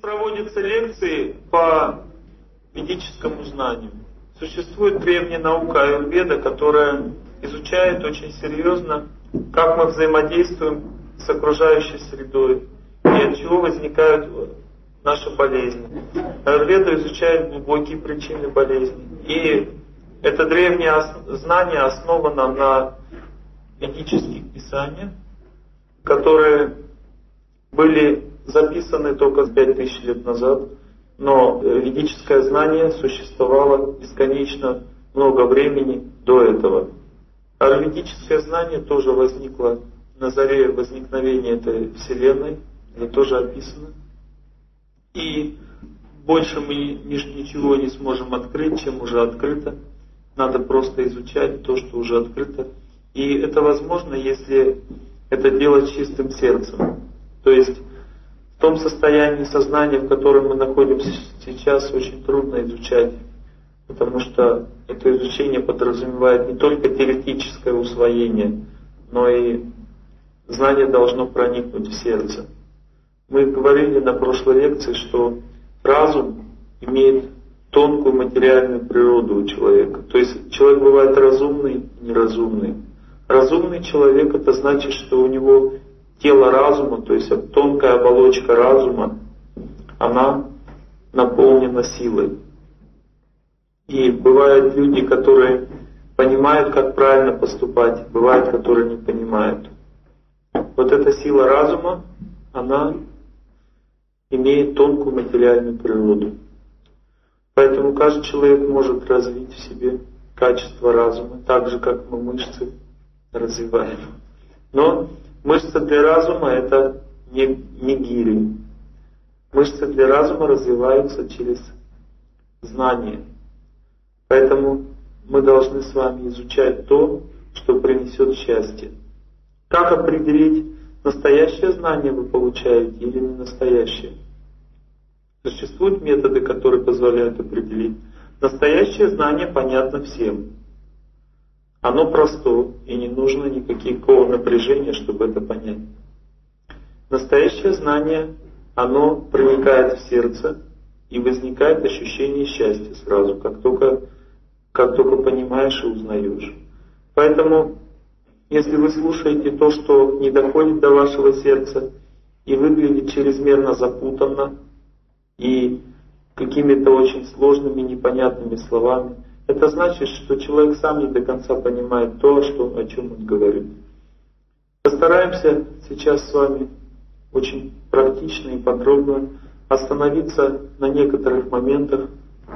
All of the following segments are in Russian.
проводятся лекции по ведическому знанию. Существует древняя наука аюрведа, которая изучает очень серьезно, как мы взаимодействуем с окружающей средой и от чего возникают наши болезни. Аюрведа изучает глубокие причины болезней. И это древнее знание основано на ведических писаниях, которые были записаны только 5000 лет назад, но ведическое знание существовало бесконечно много времени до этого. Аюрведическое знание тоже возникло на заре возникновения этой Вселенной, это тоже описано. И больше мы ничего не сможем открыть, чем уже открыто. Надо просто изучать то, что уже открыто. И это возможно, если это делать чистым сердцем. То есть в том состоянии сознания, в котором мы находимся сейчас, очень трудно изучать, потому что это изучение подразумевает не только теоретическое усвоение, но и знание должно проникнуть в сердце. Мы говорили на прошлой лекции, что разум имеет тонкую материальную природу у человека. То есть человек бывает разумный и неразумный. Разумный человек — это значит, что у него тело разума, то есть тонкая оболочка разума, она наполнена силой. И бывают люди, которые понимают, как правильно поступать, бывают, которые не понимают. Вот эта сила разума, она имеет тонкую материальную природу. Поэтому каждый человек может развить в себе качество разума, так же, как мы мышцы развиваем. Но мышцы для разума — это не гири. Мышцы для разума развиваются через знание. Поэтому мы должны с вами изучать то, что принесет счастье. Как определить, настоящее знание вы получаете или не настоящее? Существуют методы, которые позволяют определить. Настоящее знание понятно всем. Оно просто, и не нужно никакого напряжения, чтобы это понять. Настоящее знание, оно проникает в сердце, и возникает ощущение счастья сразу, как только понимаешь и узнаешь. Поэтому, если вы слушаете то, что не доходит до вашего сердца и выглядит чрезмерно запутанно и какими-то очень сложными, непонятными словами, это значит, что человек сам не до конца понимает то, о чем он говорит. Постараемся сейчас с вами очень практично и подробно остановиться на некоторых моментах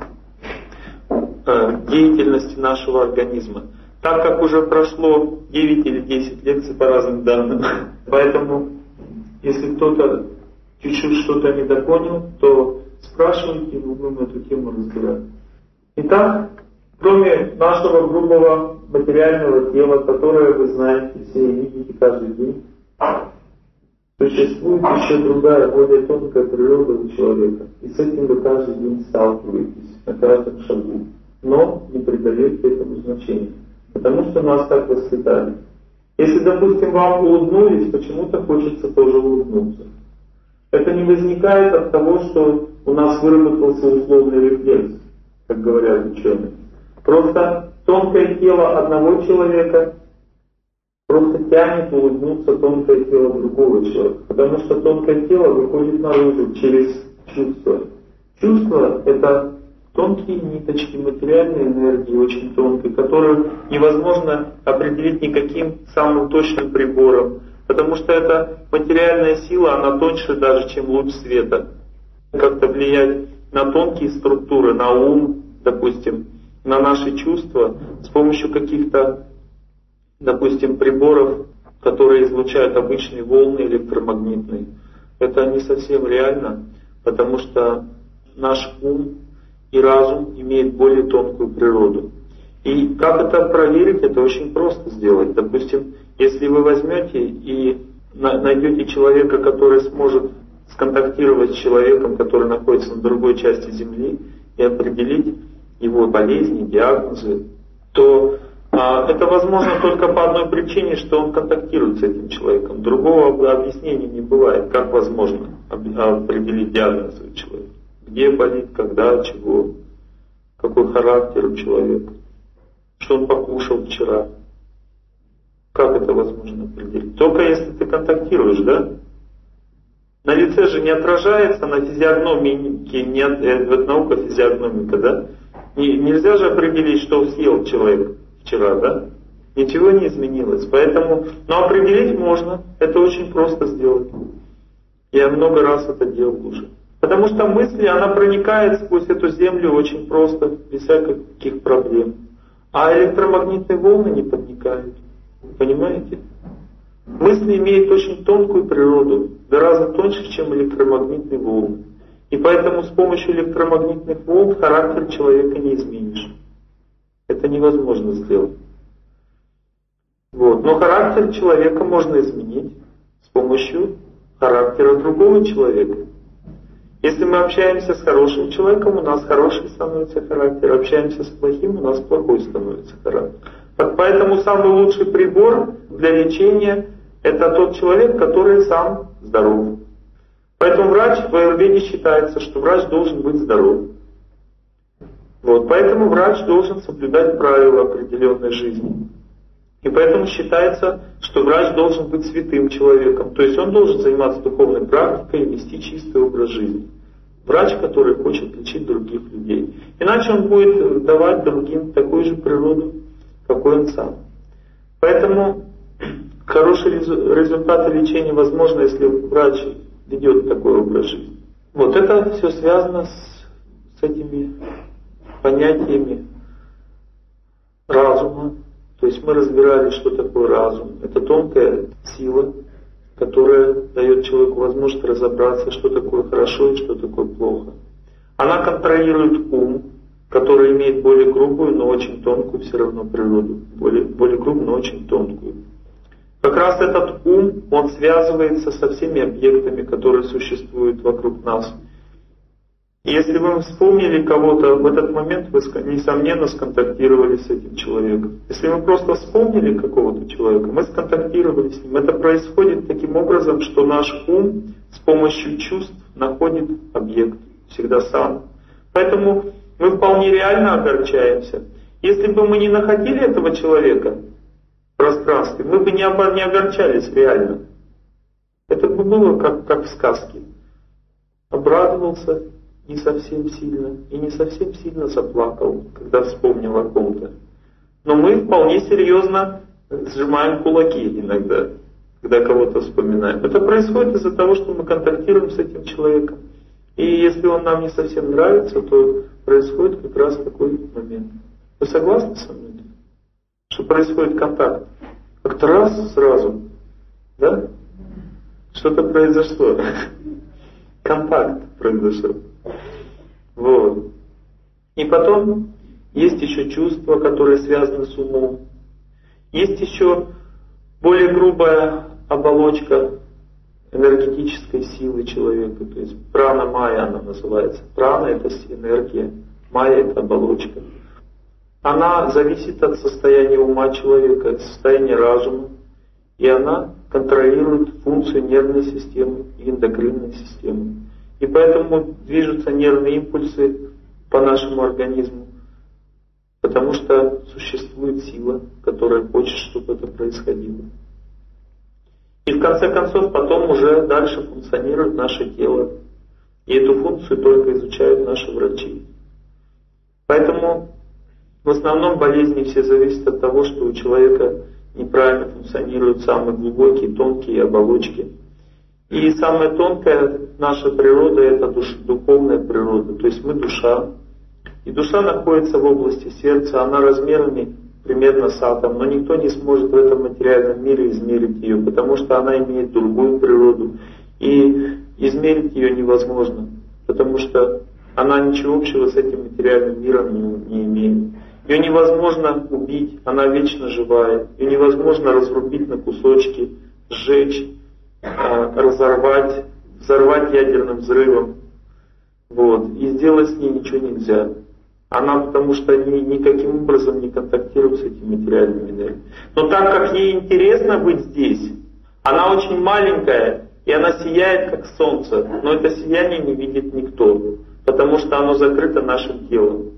деятельности нашего организма. Так как уже прошло 9 или 10 лекций по разным данным, поэтому если кто-то чуть-чуть что-то не доконил, то спрашивайте, мы будем эту тему разбирать. Итак, кроме нашего грубого материального тела, которое вы знаете все и видите каждый день, существует еще другая, более тонкая природа у человека. И с этим вы каждый день сталкиваетесь на каждом шагу. Но не придаете этому значения. Потому что нас так воспитали. Если, допустим, вам улыбнулись, почему-то хочется тоже улыбнуться. Это не возникает от того, что у нас выработался условный рефлекс, как говорят ученые. Просто тонкое тело одного человека просто тянет улыбнуться тонкое тело другого человека. Потому что тонкое тело выходит наружу через чувства. Чувства — это тонкие ниточки материальной энергии, очень тонкой, которую невозможно определить никаким самым точным прибором. Потому что эта материальная сила, она тоньше даже, чем луч света. Как-то влиять на тонкие структуры, на ум, допустим, на наши чувства с помощью каких-то, допустим, приборов, которые излучают обычные волны электромагнитные. Это не совсем реально, потому что наш ум и разум имеют более тонкую природу. И как это проверить, это очень просто сделать. Допустим, если вы возьмете и найдете человека, который сможет сконтактировать с человеком, который находится на другой части Земли, и определить его болезни, диагнозы, то Это возможно только по одной причине, что он контактирует с этим человеком. Другого объяснения не бывает. Как возможно определить диагноз у человека? Где болит, когда, чего, какой характер у человека, что он покушал вчера. Как это возможно определить? Только если ты контактируешь, да? На лице же не отражается, на физиогномике нет, это наука физиогномика, да? Нельзя же определить, что съел человек вчера, да? Ничего не изменилось. Поэтому, но определить можно, это очень просто сделать. Я много раз это делал уже. Потому что мысль, она проникает сквозь эту землю очень просто, без всяких проблем. А электромагнитные волны не проникают. Понимаете? Мысль имеет очень тонкую природу, гораздо тоньше, чем электромагнитные волны. И поэтому с помощью электромагнитных волн характер человека не изменишь. Это невозможно сделать. Вот. Но характер человека можно изменить с помощью характера другого человека. Если мы общаемся с хорошим человеком, у нас хороший становится характер. Общаемся с плохим, у нас плохой становится характер. Поэтому самый лучший прибор для лечения — это тот человек, который сам здоров. Поэтому врач в аюрведе считается, что врач должен быть здоров. Вот. Поэтому врач должен соблюдать правила определенной жизни. И поэтому считается, что врач должен быть святым человеком. То есть он должен заниматься духовной практикой и вести чистый образ жизни. Врач, который хочет лечить других людей. Иначе он будет давать другим такую же природу, какой он сам. Поэтому хорошие результаты лечения возможны, если врач ведет такой образ жизни. Вот это все связано с этими понятиями разума. То есть мы разбирали, что такое разум. Это тонкая сила, которая дает человеку возможность разобраться, что такое хорошо и что такое плохо. Она контролирует ум, который имеет более грубую, но очень тонкую все равно природу. Более грубую, но очень тонкую. Как раз этот ум, он связывается со всеми объектами, которые существуют вокруг нас. И если вы вспомнили кого-то, в этот момент вы, несомненно, сконтактировали с этим человеком. Если мы просто вспомнили какого-то человека, мы сконтактировали с ним. Это происходит таким образом, что наш ум с помощью чувств находит объект всегда сам. Поэтому мы вполне реально огорчаемся. Если бы мы не находили этого человека в пространстве, мы бы не огорчались реально. Это бы было как в сказке. Обрадовался не совсем сильно и не совсем сильно заплакал, когда вспомнил о ком-то. Но мы вполне серьезно сжимаем кулаки иногда, когда кого-то вспоминаем. Это происходит из-за того, что мы контактируем с этим человеком. И если он нам не совсем нравится, то происходит как раз такой момент. Вы согласны со мной? Что происходит контакт? Как-то раз сразу, да? Что-то произошло. Контакт произошел. Вот. И потом есть еще чувства, которые связаны с умом. Есть еще более грубая оболочка энергетической силы человека. То есть прана-майя она называется. Прана — это энергия, майя — это оболочка. Она зависит от состояния ума человека, от состояния разума. И она контролирует функцию нервной системы и эндокринной системы. И поэтому движутся нервные импульсы по нашему организму, потому что существует сила, которая хочет, чтобы это происходило. И в конце концов потом уже дальше функционирует наше тело. И эту функцию только изучают наши врачи. Поэтому в основном болезни все зависят от того, что у человека неправильно функционируют самые глубокие, тонкие оболочки. И самая тонкая наша природа — это духовная природа, то есть мы душа. И душа находится в области сердца, она размерами примерно с атом, но никто не сможет в этом материальном мире измерить ее, потому что она имеет другую природу. И измерить ее невозможно, потому что она ничего общего с этим материальным миром не имеет. Ее невозможно убить, она вечно живая. Ее невозможно разрубить на кусочки, сжечь, разорвать, взорвать ядерным взрывом. Вот. И сделать с ней ничего нельзя. Она потому что никаким образом не контактирует с этими материальными энергиями. Но так как ей интересно быть здесь, она очень маленькая, и она сияет как солнце, но это сияние не видит никто, потому что оно закрыто нашим телом.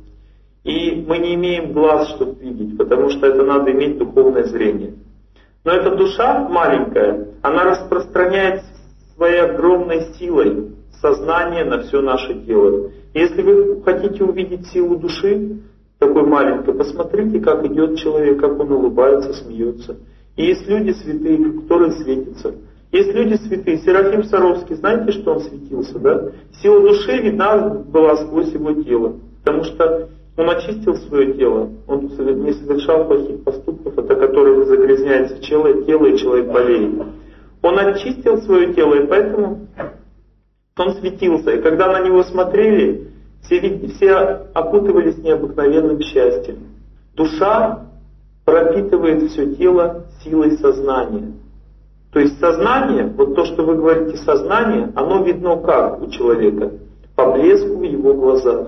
И мы не имеем глаз, чтобы видеть, потому что это надо иметь духовное зрение. Но эта душа маленькая, она распространяет своей огромной силой сознание на все наше тело. Если вы хотите увидеть силу души, такой маленькой, посмотрите, как идет человек, как он улыбается, смеется. И есть люди святые, которые светятся. Есть люди святые. Серафим Саровский, знаете, что он светился, да? Сила души видна была сквозь его тело. Потому что он очистил свое тело. Он не совершал плохих поступков, от которых загрязняется тело, и человек болеет. Он очистил свое тело, и поэтому он светился. И когда на него смотрели, все окутывались необыкновенным счастьем. Душа пропитывает все тело силой сознания. То есть сознание, вот то, что вы говорите сознание, оно видно как у человека? По блеску в его глазах.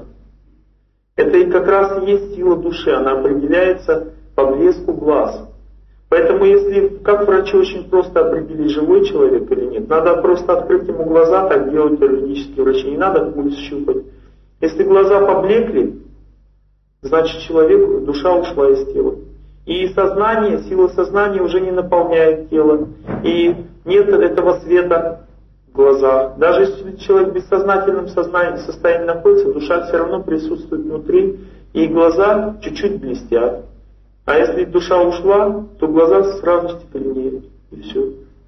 Это и как раз и есть сила души, она определяется по блеску глаз. Поэтому если, как врачу очень просто определить, живой человек или нет, надо просто открыть ему глаза, так делают юридические врачи, не надо пульс щупать. Если глаза поблекли, значит человек, душа ушла из тела. И сознание, сила сознания уже не наполняет тело. И нет этого света в глазах. Даже если человек в бессознательном состоянии находится, душа все равно присутствует внутри, и глаза чуть-чуть блестят. А если душа ушла, то глаза сразу стекленеют. И все.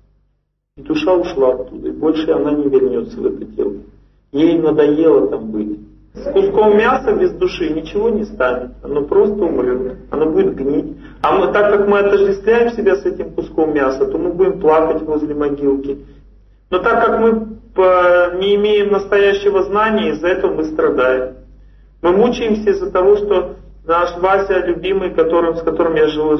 И душа ушла оттуда, и больше она не вернется в это тело. Ей надоело там быть. С куском мяса без души ничего не станет. Оно просто умрет. Оно будет гнить. А мы, так как мы отождествляем себя с этим куском мяса, то мы будем плакать возле могилки. Но так как мы не имеем настоящего знания, из-за этого мы страдаем. Мы мучаемся из-за того, что наш Вася, любимый, с которым я жил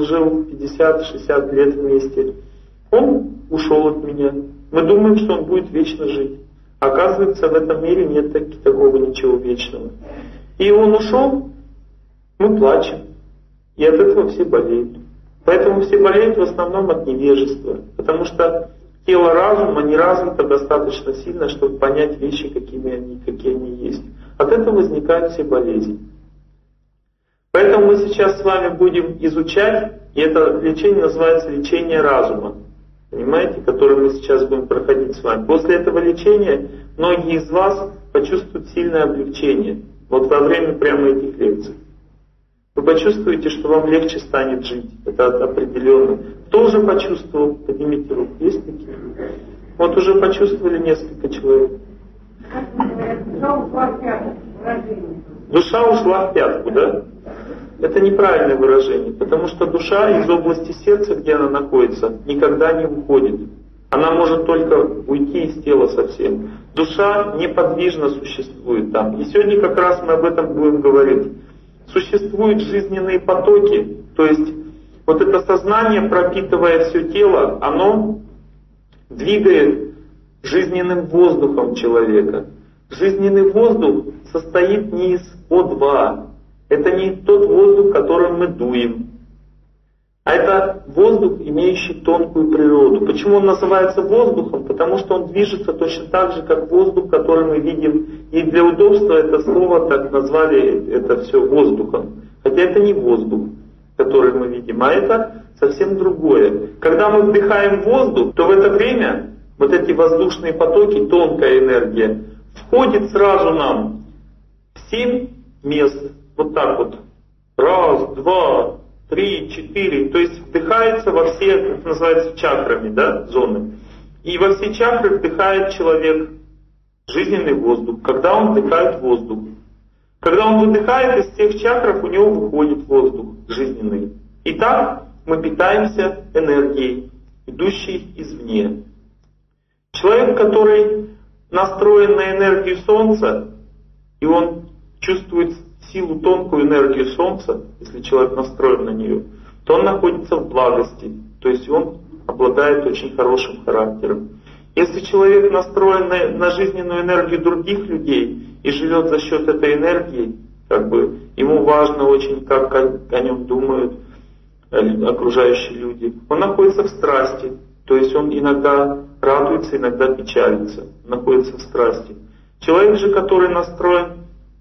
50-60 лет вместе, он ушел от меня. Мы думаем, что он будет вечно жить. Оказывается, в этом мире нет такого ничего вечного. И он ушел, мы плачем. И от этого все болеют. Поэтому все болеют в основном от невежества. Потому что тело разума не развито достаточно сильно, чтобы понять вещи, какие они есть. От этого возникают все болезни. Поэтому мы сейчас с вами будем изучать, и это лечение называется лечение разума. Понимаете, которое мы сейчас будем проходить с вами. После этого лечения многие из вас почувствуют сильное облегчение. Вот во время прямо этих лекций. Вы почувствуете, что вам легче станет жить. Это определенно. Кто уже почувствовал? Поднимите руку. Есть такие? Вот уже почувствовали несколько человек. Душа ушла в пятку, да? Это неправильное выражение, потому что душа из области сердца, где она находится, никогда не уходит. Она может только уйти из тела совсем. Душа неподвижно существует там. И сегодня как раз мы об этом будем говорить. Существуют жизненные потоки, то есть вот это сознание, пропитывая все тело, оно двигает жизненным воздухом человека. Жизненный воздух состоит не из О2. Это не тот воздух, которым мы дуем. А это воздух, имеющий тонкую природу. Почему он называется воздухом? Потому что он движется точно так же, как воздух, который мы видим. И для удобства это слово так назвали это все воздухом. Хотя это не воздух, который мы видим, а это совсем другое. Когда мы вдыхаем воздух, то в это время вот эти воздушные потоки, тонкая энергия, входит сразу нам в 7 мест. Вот так вот. 1, 2, 3, 4. То есть вдыхается во все, это называется чакрами, да, зоны. И во все чакры вдыхает человек жизненный воздух, когда он вдыхает воздух. Когда он выдыхает, из всех чакров у него выходит воздух жизненный. И так мы питаемся энергией, идущей извне. Человек, который настроен на энергию Солнца, и он чувствует силу, тонкую энергию Солнца, если человек настроен на нее, то он находится в благости, то есть он обладает очень хорошим характером. Если человек настроен на жизненную энергию других людей и живет за счет этой энергии, Ему важно очень, как о нем думают окружающие люди. Он находится в страсти, то есть он иногда радуется, иногда печалится, находится в страсти. Человек же, который настроен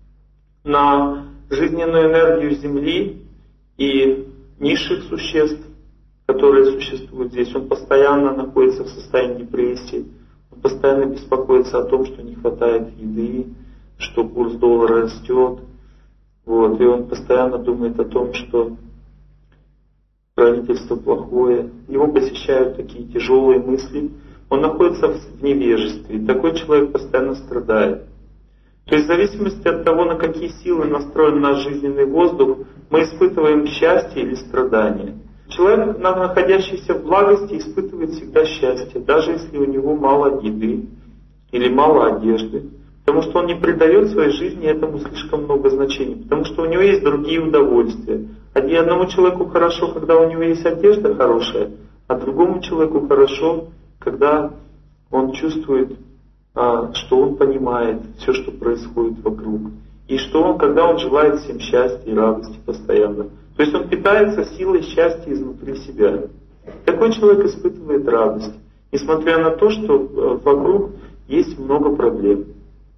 на жизненную энергию Земли и низших существ, которые существуют здесь, он постоянно находится в состоянии депрессии, он постоянно беспокоится о том, что не хватает еды, что курс доллара растет, и он постоянно думает о том, что правительство плохое, его посещают такие тяжелые мысли, он находится в невежестве, и такой человек постоянно страдает. То есть в зависимости от того, на какие силы настроен наш жизненный воздух, мы испытываем счастье или страдание. Человек, находящийся в благости, испытывает всегда счастье, даже если у него мало еды или мало одежды. Потому что он не придает своей жизни этому слишком много значения. Потому что у него есть другие удовольствия. Одному человеку хорошо, когда у него есть одежда хорошая, а другому человеку хорошо, когда он чувствует, что он понимает все, что происходит вокруг. И когда он желает всем счастья и радости постоянно. То есть он питается силой счастья изнутри себя. Такой человек испытывает радость, несмотря на то, что вокруг есть много проблем.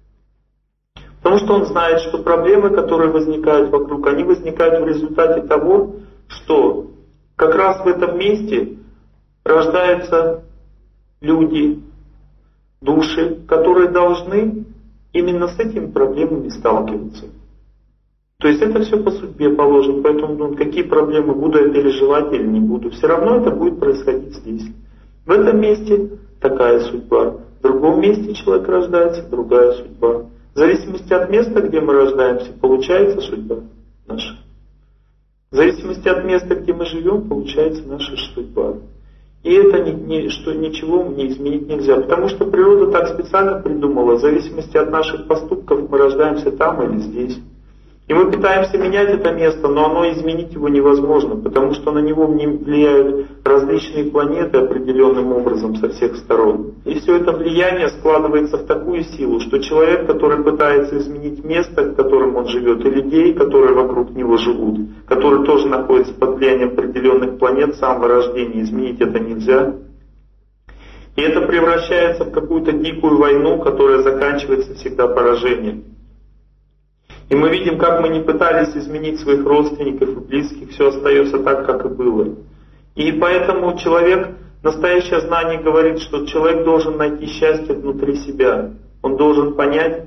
Потому что он знает, что проблемы, которые возникают вокруг, они возникают в результате того, что как раз в этом месте рождаются люди, души, которые должны именно с этими проблемами сталкиваться. То есть это все по судьбе положено, поэтому какие проблемы, буду я переживать или не буду, все равно это будет происходить здесь. В этом месте такая судьба, в другом месте человек рождается, другая судьба. В зависимости от места, где мы рождаемся, получается судьба наша. В зависимости от места, где мы живем, получается наша судьба. И это ничего не изменить нельзя, потому что природа так специально придумала, в зависимости от наших поступков мы рождаемся там или здесь. И мы пытаемся менять это место, но изменить его невозможно, потому что на него влияют различные планеты определенным образом со всех сторон. И все это влияние складывается в такую силу, что человек, который пытается изменить место, в котором он живет, и людей, которые вокруг него живут, которые тоже находятся под влиянием определенных планет с самого рождения, изменить это нельзя. И это превращается в какую-то дикую войну, которая заканчивается всегда поражением. И мы видим, как мы не пытались изменить своих родственников и близких, все остается так, как и было. И поэтому настоящее знание говорит, что человек должен найти счастье внутри себя. Он должен понять,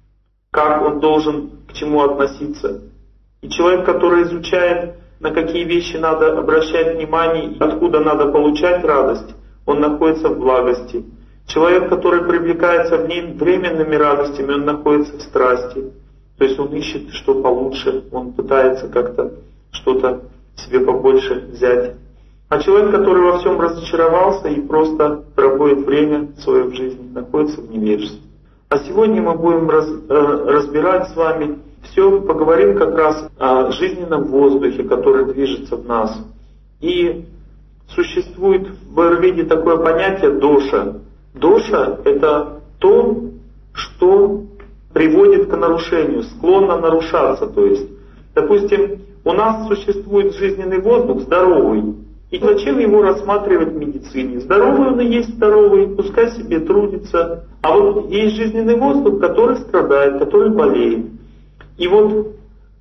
как он должен к чему относиться. И человек, который изучает, на какие вещи надо обращать внимание, откуда надо получать радость, он находится в благости. Человек, который привлекается временными радостями, он находится в страсти. То есть он ищет, что получше, он пытается как-то что-то себе побольше взять. А человек, который во всем разочаровался и просто проводит время свое в жизни, находится в невежестве. А сегодня мы будем разбирать с вами все, поговорим как раз о жизненном воздухе, который движется в нас. И существует в аюрведе такое понятие доша. Доша — это то, что приводит к нарушению, склонно нарушаться. То есть, допустим, у нас существует жизненный воздух здоровый. И зачем его рассматривать в медицине? Здоровый он и есть здоровый, пускай себе трудится. А вот есть жизненный воздух, который страдает, который болеет. И вот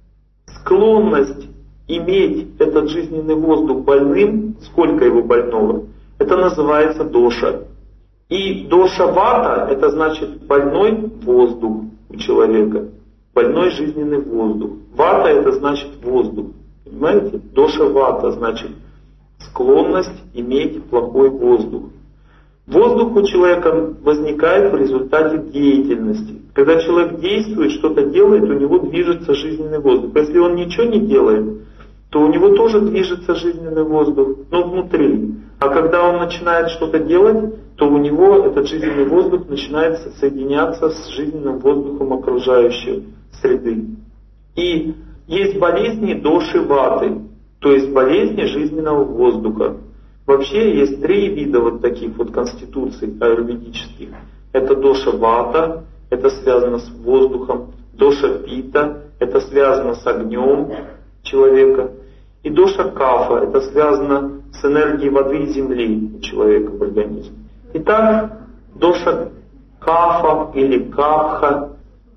склонность иметь этот жизненный воздух больным, сколько его больного, это называется доша. И доша вата — это значит больной воздух у человека, больной жизненный воздух. Вата — это значит воздух, понимаете? Доша вата значит склонность иметь плохой воздух. Воздух у человека возникает в результате деятельности. Когда человек действует, что-то делает, у него движется жизненный воздух. Если он ничего не делает, то у него тоже движется жизненный воздух, но внутри. А когда он начинает что-то делать, то у него этот жизненный воздух начинает соединяться с жизненным воздухом окружающей среды. И есть болезни доши ваты, то есть болезни жизненного воздуха. Вообще есть 3 вида вот таких вот конституций аюрведических. Это доша вата, это связано с воздухом, доша пита, это связано с огнем человека. И доша кафа, это связано с энергией воды и земли у человека в организме. Итак, доша кафа или капха,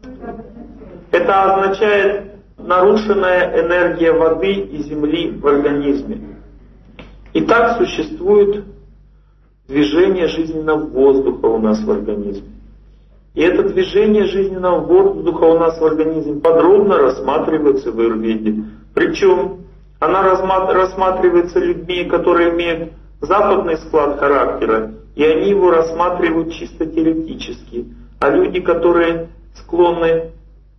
это означает нарушенная энергия воды и земли в организме. Итак, существует движение жизненного воздуха у нас в организме. И это движение жизненного воздуха у нас в организме подробно рассматривается в аюрведе. Причем она рассматривается людьми, которые имеют западный склад характера, и они его рассматривают чисто теоретически. А люди, которые склонны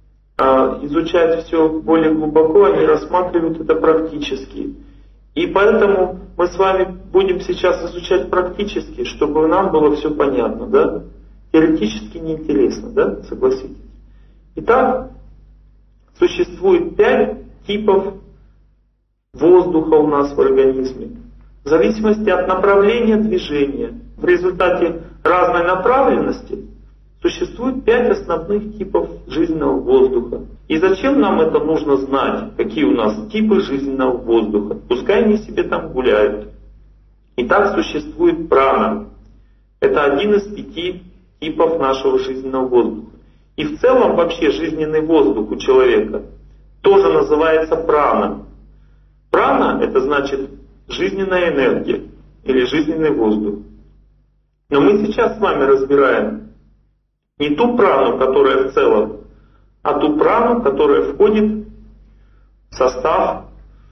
изучать все более глубоко, они рассматривают это практически. И поэтому мы с вами будем сейчас изучать практически, чтобы нам было все понятно, да? Теоретически неинтересно, да? Согласитесь. Итак, существует 5 типов воздуха у нас в организме. В зависимости от направления движения, в результате разной направленности, существует 5 основных типов жизненного воздуха. И зачем нам это нужно знать, какие у нас типы жизненного воздуха? Пускай они себе там гуляют. Итак, существует прана. Это один из 5 типов нашего жизненного воздуха. И в целом вообще жизненный воздух у человека тоже называется прана. Прана — это значит жизненная энергия или жизненный воздух. Но мы сейчас с вами разбираем не ту прану, которая в целом, а ту прану, которая входит в состав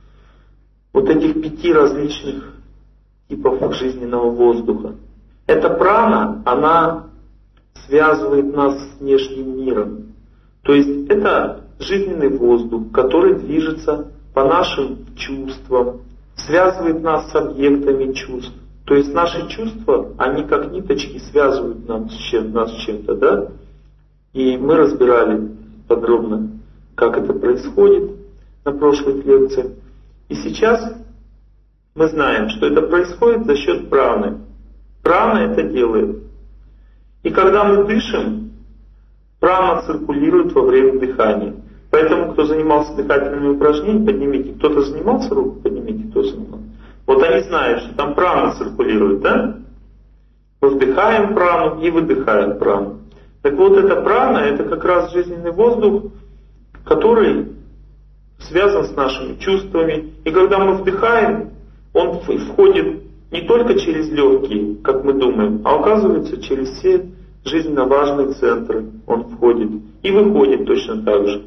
вот этих 5 различных типов жизненного воздуха. Эта прана, она связывает нас с внешним миром. То есть это жизненный воздух, который движется по нашим чувствам, связывает нас с объектами чувств. То есть наши чувства, они как ниточки связывают нас с чем-то, да? И мы разбирали подробно, как это происходит на прошлых лекциях. И сейчас мы знаем, что это происходит за счет праны. Прана это делает. И когда мы дышим, прана циркулирует во время дыхания. Поэтому, кто занимался дыхательными упражнениями, поднимите. Кто-то занимался, руку поднимите, кто занимался. Вот они знают, что там прана циркулирует, да? Мы вдыхаем прану и выдыхаем прану. Так вот, эта прана, это как раз жизненный воздух, который связан с нашими чувствами. И когда мы вдыхаем, он входит не только через легкие, как мы думаем, а оказывается через все жизненно важные центры он входит. И выходит точно так же.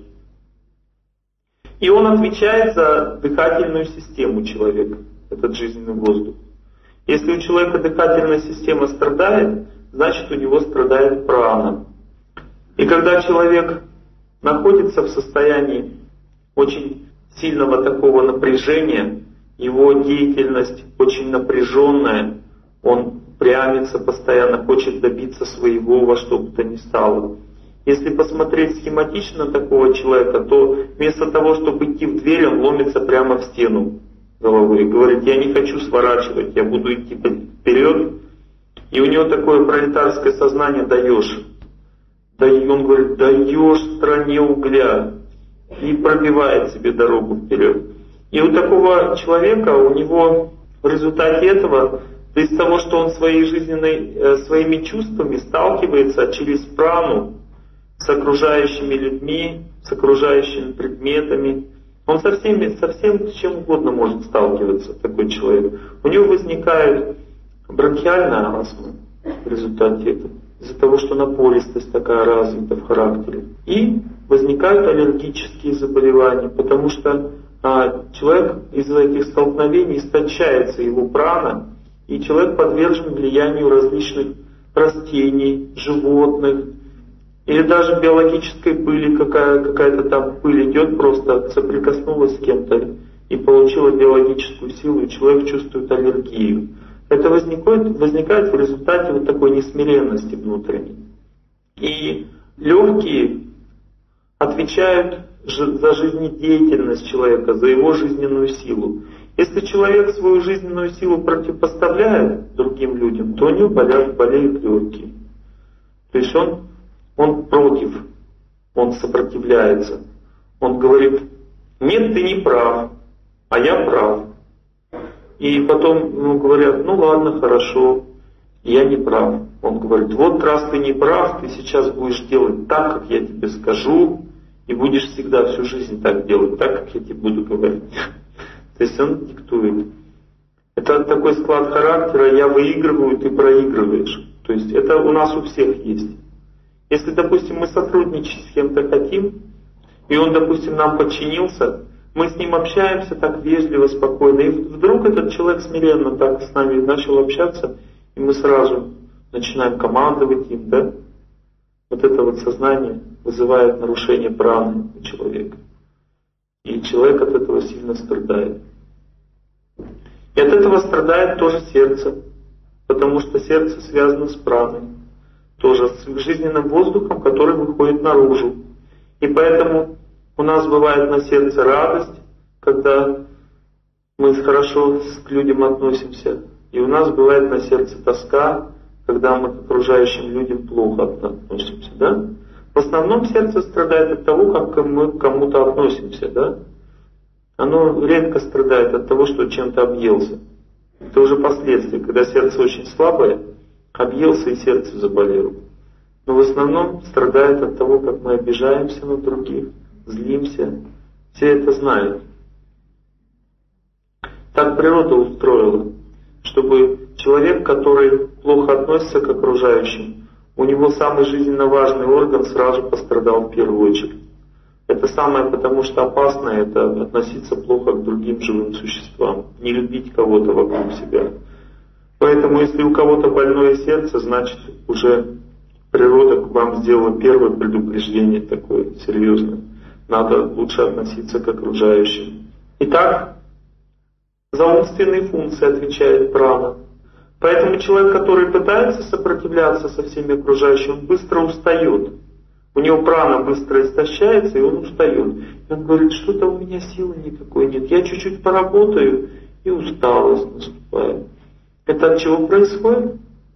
И он отвечает за дыхательную систему человека, этот жизненный воздух. Если у человека дыхательная система страдает, значит у него страдает прана. И когда человек находится в состоянии очень сильного такого напряжения, его деятельность очень напряженная, он прямится постоянно, хочет добиться своего во что бы то ни стало. Если посмотреть схематично на такого человека, то вместо того, чтобы идти в дверь, он ломится прямо в стену головой и говорит: я не хочу сворачивать, я буду идти вперед. И у него такое пролетарское сознание: даешь. Он говорит: даешь стране угля. И пробивает себе дорогу вперед. И у такого человека, у него в результате этого, из того, что он своими чувствами сталкивается через прану с окружающими людьми, с окружающими предметами, он со всем с чем угодно может сталкиваться, такой человек. У него возникает бронхиальная астма в результате этого, из-за того, что напористость такая развита в характере. И возникают аллергические заболевания, потому что человек из-за этих столкновений истончается его прана, и человек подвержен влиянию различных растений, животных, или даже биологической пыли, какая-то там пыль идет, просто соприкоснулась с кем-то и получила биологическую силу, и человек чувствует аллергию. Это возникает в результате вот такой несмиренности внутренней. И легкие отвечают за жизнедеятельность человека, за его жизненную силу. Если человек свою жизненную силу противопоставляет другим людям, то у него болеют легкие. То есть он против, он сопротивляется, Он говорит: нет, ты не прав, а я прав. И потом ему говорят: ну ладно, хорошо, я не прав. Он говорит: вот раз ты не прав, ты сейчас будешь делать так, как я тебе скажу, и будешь всегда всю жизнь так делать, так, как я тебе буду говорить. То есть он диктует. Это такой склад характера: я выигрываю, ты проигрываешь. То есть это у нас у всех есть. Если, допустим, мы сотрудничать с кем-то хотим, и он, допустим, нам подчинился, мы с ним общаемся так вежливо, спокойно, и вдруг этот человек смиренно так с нами начал общаться, и мы сразу начинаем командовать им, да? Вот это вот сознание вызывает нарушение праны у человека. И человек от этого сильно страдает. И от этого страдает тоже сердце, потому что сердце связано с праной, тоже с жизненным воздухом, который выходит наружу. И поэтому у нас бывает на сердце радость, когда мы хорошо к людям относимся, и у нас бывает на сердце тоска, когда мы к окружающим людям плохо относимся, да? В основном сердце страдает от того, как мы к кому-то относимся, да? Оно редко страдает от того, что чем-то объелся. Это уже последствия, когда сердце очень слабое, объелся и сердце заболело. Но в основном страдает от того, как мы обижаемся на других, злимся. Все это знают. Так природа устроила, чтобы человек, который плохо относится к окружающим, у него самый жизненно важный орган сразу пострадал в первую очередь. Это самое, потому что опасное, это относиться плохо к другим живым существам, не любить кого-то вокруг себя. Поэтому, если у кого-то больное сердце, значит уже природа к вам сделала первое предупреждение такое серьезное. Надо лучше относиться к окружающим. Итак, за умственные функции отвечает прана. Поэтому человек, который пытается сопротивляться со всеми окружающими, он быстро устает. У него прана быстро истощается, и он устает. И он говорит: что-то у меня силы никакой нет. Я чуть-чуть поработаю, и усталость наступает. Это от чего происходит?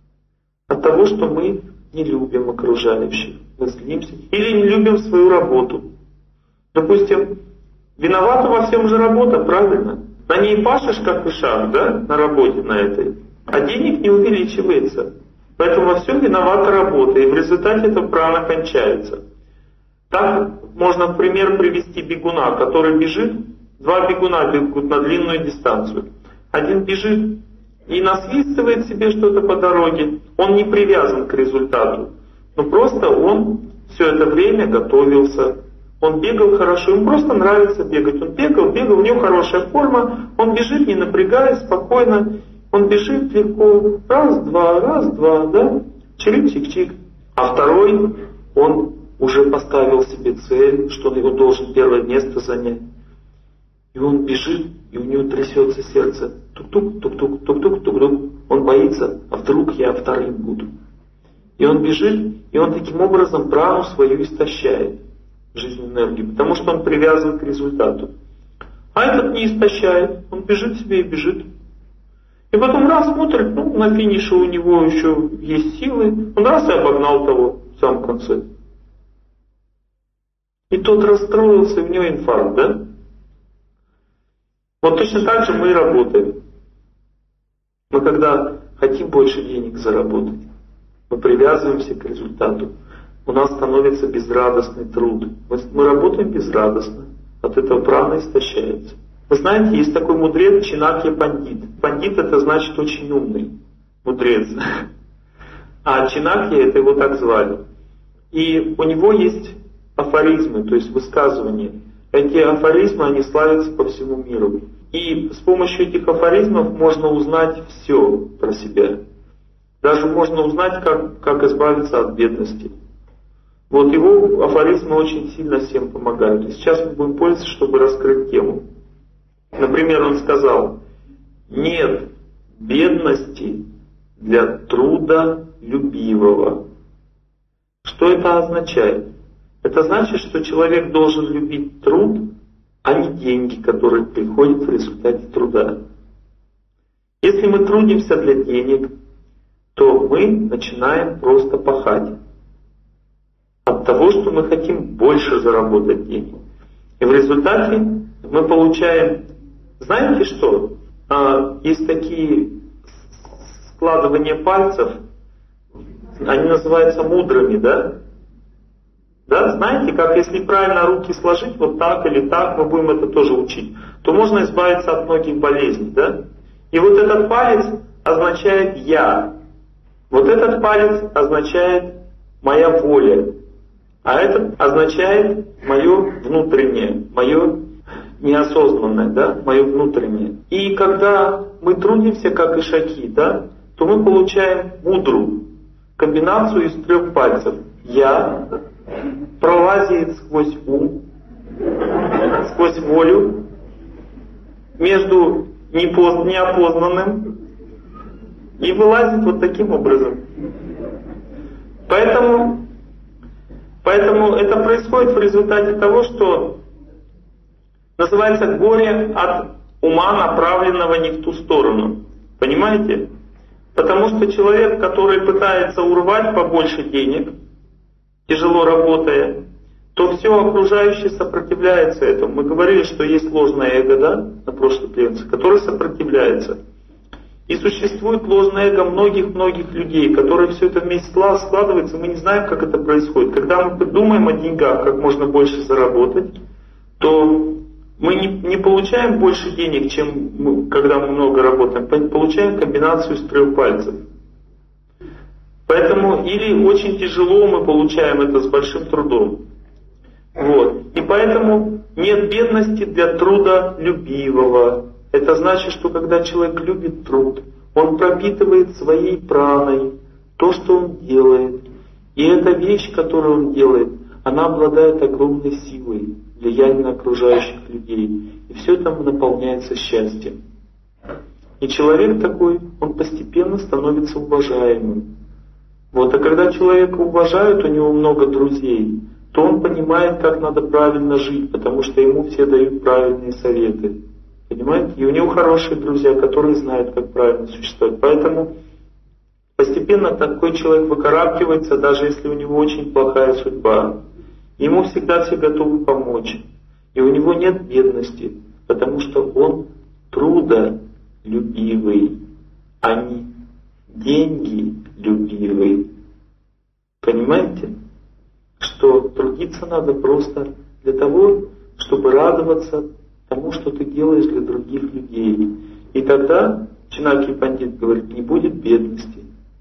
От того, что мы не любим окружающих. Мы злимся. Или не любим свою работу. Допустим, виновата во всем же работа, правильно? На ней пашешь, как ишак, да? На работе на этой. А денег не увеличивается. Поэтому во всем виновата работа, и в результате эта прана кончается. Так можно в пример привести бегуна, который бежит. Два бегуна бегут на длинную дистанцию. Один бежит и насвистывает себе что-то по дороге. Он не привязан к результату. Но просто он все это время готовился. Он бегал хорошо, ему просто нравится бегать. Он бегал, у него хорошая форма. Он бежит, не напрягаясь, спокойно. Он бежит легко, раз-два, да? Чирик-чик-чик. А второй, он уже поставил себе цель, что он должен первое место занять. И он бежит, и у него трясется сердце. Тук-тук, тук-тук, тук-тук, тук-тук. Он боится, а вдруг я вторым буду. И он бежит, и он таким образом прану свою истощает, жизненную энергию, потому что он привязан к результату. А этот не истощает, он бежит себе и бежит. И потом раз смотрит, на финише у него еще есть силы, он раз и обогнал того в самом конце. И тот расстроился, и у него инфаркт, да? Вот точно так же мы и работаем. Мы когда хотим больше денег заработать, мы привязываемся к результату. У нас становится безрадостный труд. Мы работаем безрадостно. От этого прана истощается. Вы знаете, есть такой мудрец Чинакья Пандит. Пандит — это значит очень умный мудрец. А Чинакья — это его так звали. И у него есть афоризмы, то есть высказывания. Эти афоризмы, они славятся по всему миру. И с помощью этих афоризмов можно узнать все про себя. Даже можно узнать, как избавиться от бедности. Вот его афоризмы очень сильно всем помогают. И сейчас мы будем пользоваться, чтобы раскрыть тему. Например, он сказал: нет бедности для трудолюбивого. Что это означает? Это значит, что человек должен любить труд, а не деньги, которые приходят в результате труда. Если мы трудимся для денег, то мы начинаем просто пахать. От того, что мы хотим больше заработать денег. И в результате мы получаем, знаете что? Есть такие складывания пальцев, они называются мудрыми, да? Да, знаете, как если правильно руки сложить вот так или так, мы будем это тоже учить, то можно избавиться от многих болезней, да? И вот этот палец означает «я». Вот этот палец означает «моя воля». А этот означает «мое внутреннее», «мое неосознанное», да? «Мое внутреннее». И когда мы трудимся, как ишаки, да, то мы получаем мудру, комбинацию из 3 пальцев. «Я» пролазит сквозь ум, сквозь волю, между неопознанным и вылазит вот таким образом. Поэтому это происходит в результате того, что называется горе от ума, направленного не в ту сторону. Понимаете? Потому что человек, который пытается урвать побольше денег, тяжело работая, то все окружающее сопротивляется этому. Мы говорили, что есть ложное эго, да, на прошлой лекции, которое сопротивляется. И существует ложное эго многих-многих людей, которые все это вместе складывается, мы не знаем, как это происходит. Когда мы думаем о деньгах, как можно больше заработать, то мы не получаем больше денег, чем когда мы много работаем, получаем комбинацию из 3 пальцев. Поэтому или очень тяжело мы получаем это с большим трудом. Вот. И поэтому нет бедности для трудолюбивого. Это значит, что когда человек любит труд, он пропитывает своей праной то, что он делает. И эта вещь, которую он делает, она обладает огромной силой влияния на окружающих людей. И все это наполняется счастьем. И человек такой, он постепенно становится уважаемым. Вот, а когда человека уважают, у него много друзей, то он понимает, как надо правильно жить, потому что ему все дают правильные советы. Понимаете? И у него хорошие друзья, которые знают, как правильно существовать. Поэтому постепенно такой человек выкарабкивается, даже если у него очень плохая судьба. Ему всегда все готовы помочь. И у него нет бедности, потому что он трудолюбивый, а не деньгилюбивый. Понимаете? Что трудиться надо просто для того, чтобы радоваться тому, что ты делаешь для других людей. И тогда, Чинаки Пандит говорит, не будет бедности.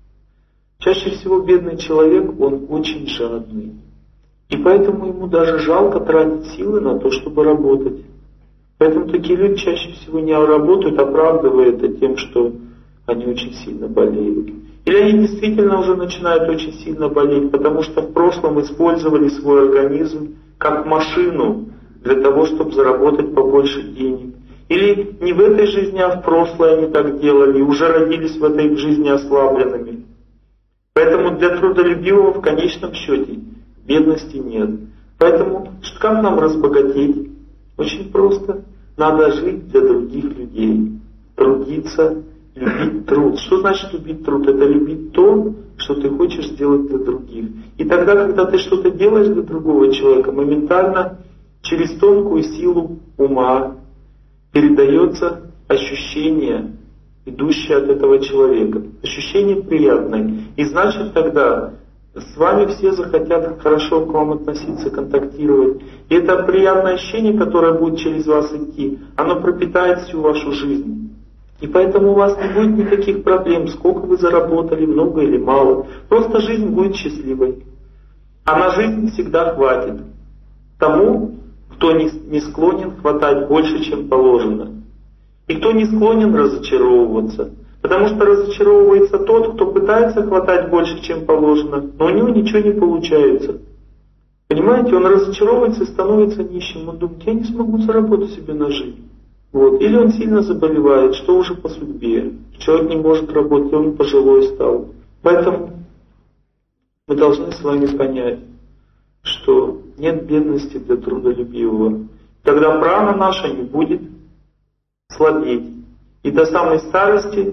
Чаще всего бедный человек, он очень жадный. И поэтому ему даже жалко тратить силы на то, чтобы работать. Поэтому такие люди чаще всего не работают, оправдывая это тем, что они очень сильно болеют. Или они действительно уже начинают очень сильно болеть, потому что в прошлом использовали свой организм как машину для того, чтобы заработать побольше денег. Или не в этой жизни, а в прошлой они так делали, и уже родились в этой жизни ослабленными. Поэтому для трудолюбивого в конечном счете бедности нет. Поэтому как нам разбогатеть? Очень просто. Надо жить для других людей, трудиться, любить труд. Что значит любить труд? Это любить то, что ты хочешь сделать для других. И тогда, когда ты что-то делаешь для другого человека, моментально через тонкую силу ума передается ощущение, идущее от этого человека. Ощущение приятное. И значит тогда с вами все захотят хорошо к вам относиться, контактировать. И это приятное ощущение, которое будет через вас идти, оно пропитает всю вашу жизнь. И поэтому у вас не будет никаких проблем, сколько вы заработали, много или мало. Просто жизнь будет счастливой. А на жизнь всегда хватит. Тому, кто не склонен хватать больше, чем положено. И кто не склонен разочаровываться. Потому что разочаровывается тот, кто пытается хватать больше, чем положено, но у него ничего не получается. Понимаете, он разочаровывается и становится нищим. Он думает, я не смогу заработать себе на жизнь. Вот. Или он сильно заболевает, что уже по судьбе. Человек не может работать, он пожилой стал. Поэтому мы должны с вами понять, что нет бедности для трудолюбивого. Тогда прана наша не будет слабеть. И до самой старости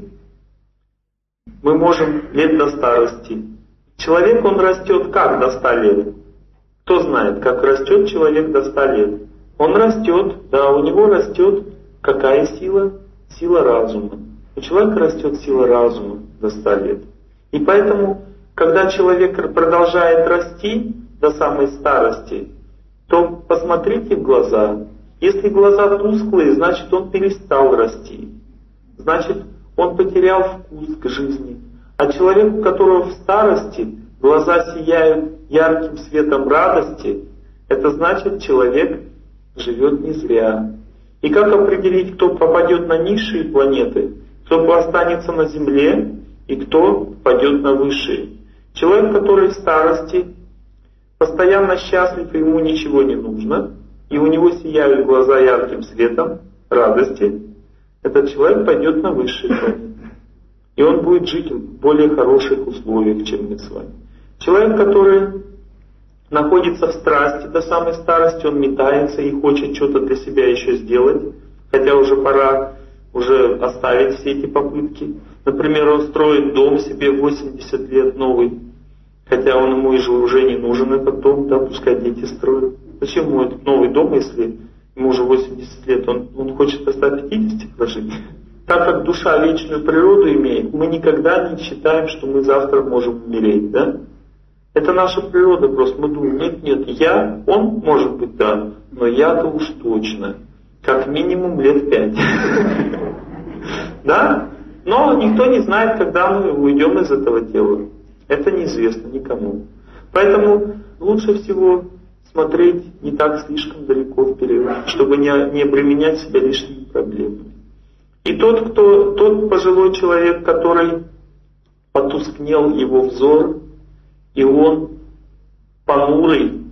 мы можем лет до старости. Человек, он растет как до 100 лет? Кто знает, как растет человек до 100 лет? Он растет, да, у него растет какая сила? Сила разума. У человека растет сила разума до 100 лет. И поэтому, когда человек продолжает расти до самой старости, то посмотрите в глаза. Если глаза тусклые, значит он перестал расти. Значит, он потерял вкус к жизни. А человек, у которого в старости глаза сияют ярким светом радости, это значит, человек живет не зря. И как определить, кто попадет на низшие планеты, кто останется на Земле и кто пойдет на высшие? Человек, который в старости постоянно счастлив, и ему ничего не нужно, и у него сияют глаза ярким светом радости, этот человек пойдет на высшие планеты. И он будет жить в более хороших условиях, чем мы с вами. Человек, который находится в страсти до самой старости, он метается и хочет что-то для себя еще сделать, хотя уже пора уже оставить все эти попытки. Например, он строит дом себе в 80 лет новый, хотя он ему уже не нужен этот дом, да, пускай дети строят. Зачем ему этот новый дом, если ему уже 80 лет, он хочет до 150 прожить? Так как душа вечную природу имеет, мы никогда не считаем, что мы завтра можем умереть, да? Это наша природа просто. Мы думаем, нет, он может быть, да, но я-то уж точно. Как минимум лет 5. Да? Но никто не знает, когда мы уйдем из этого тела. Это неизвестно никому. Поэтому лучше всего смотреть не так слишком далеко вперед, чтобы не обременять себя лишними проблемами. И тот пожилой человек, который потускнел его взор, и он понурый,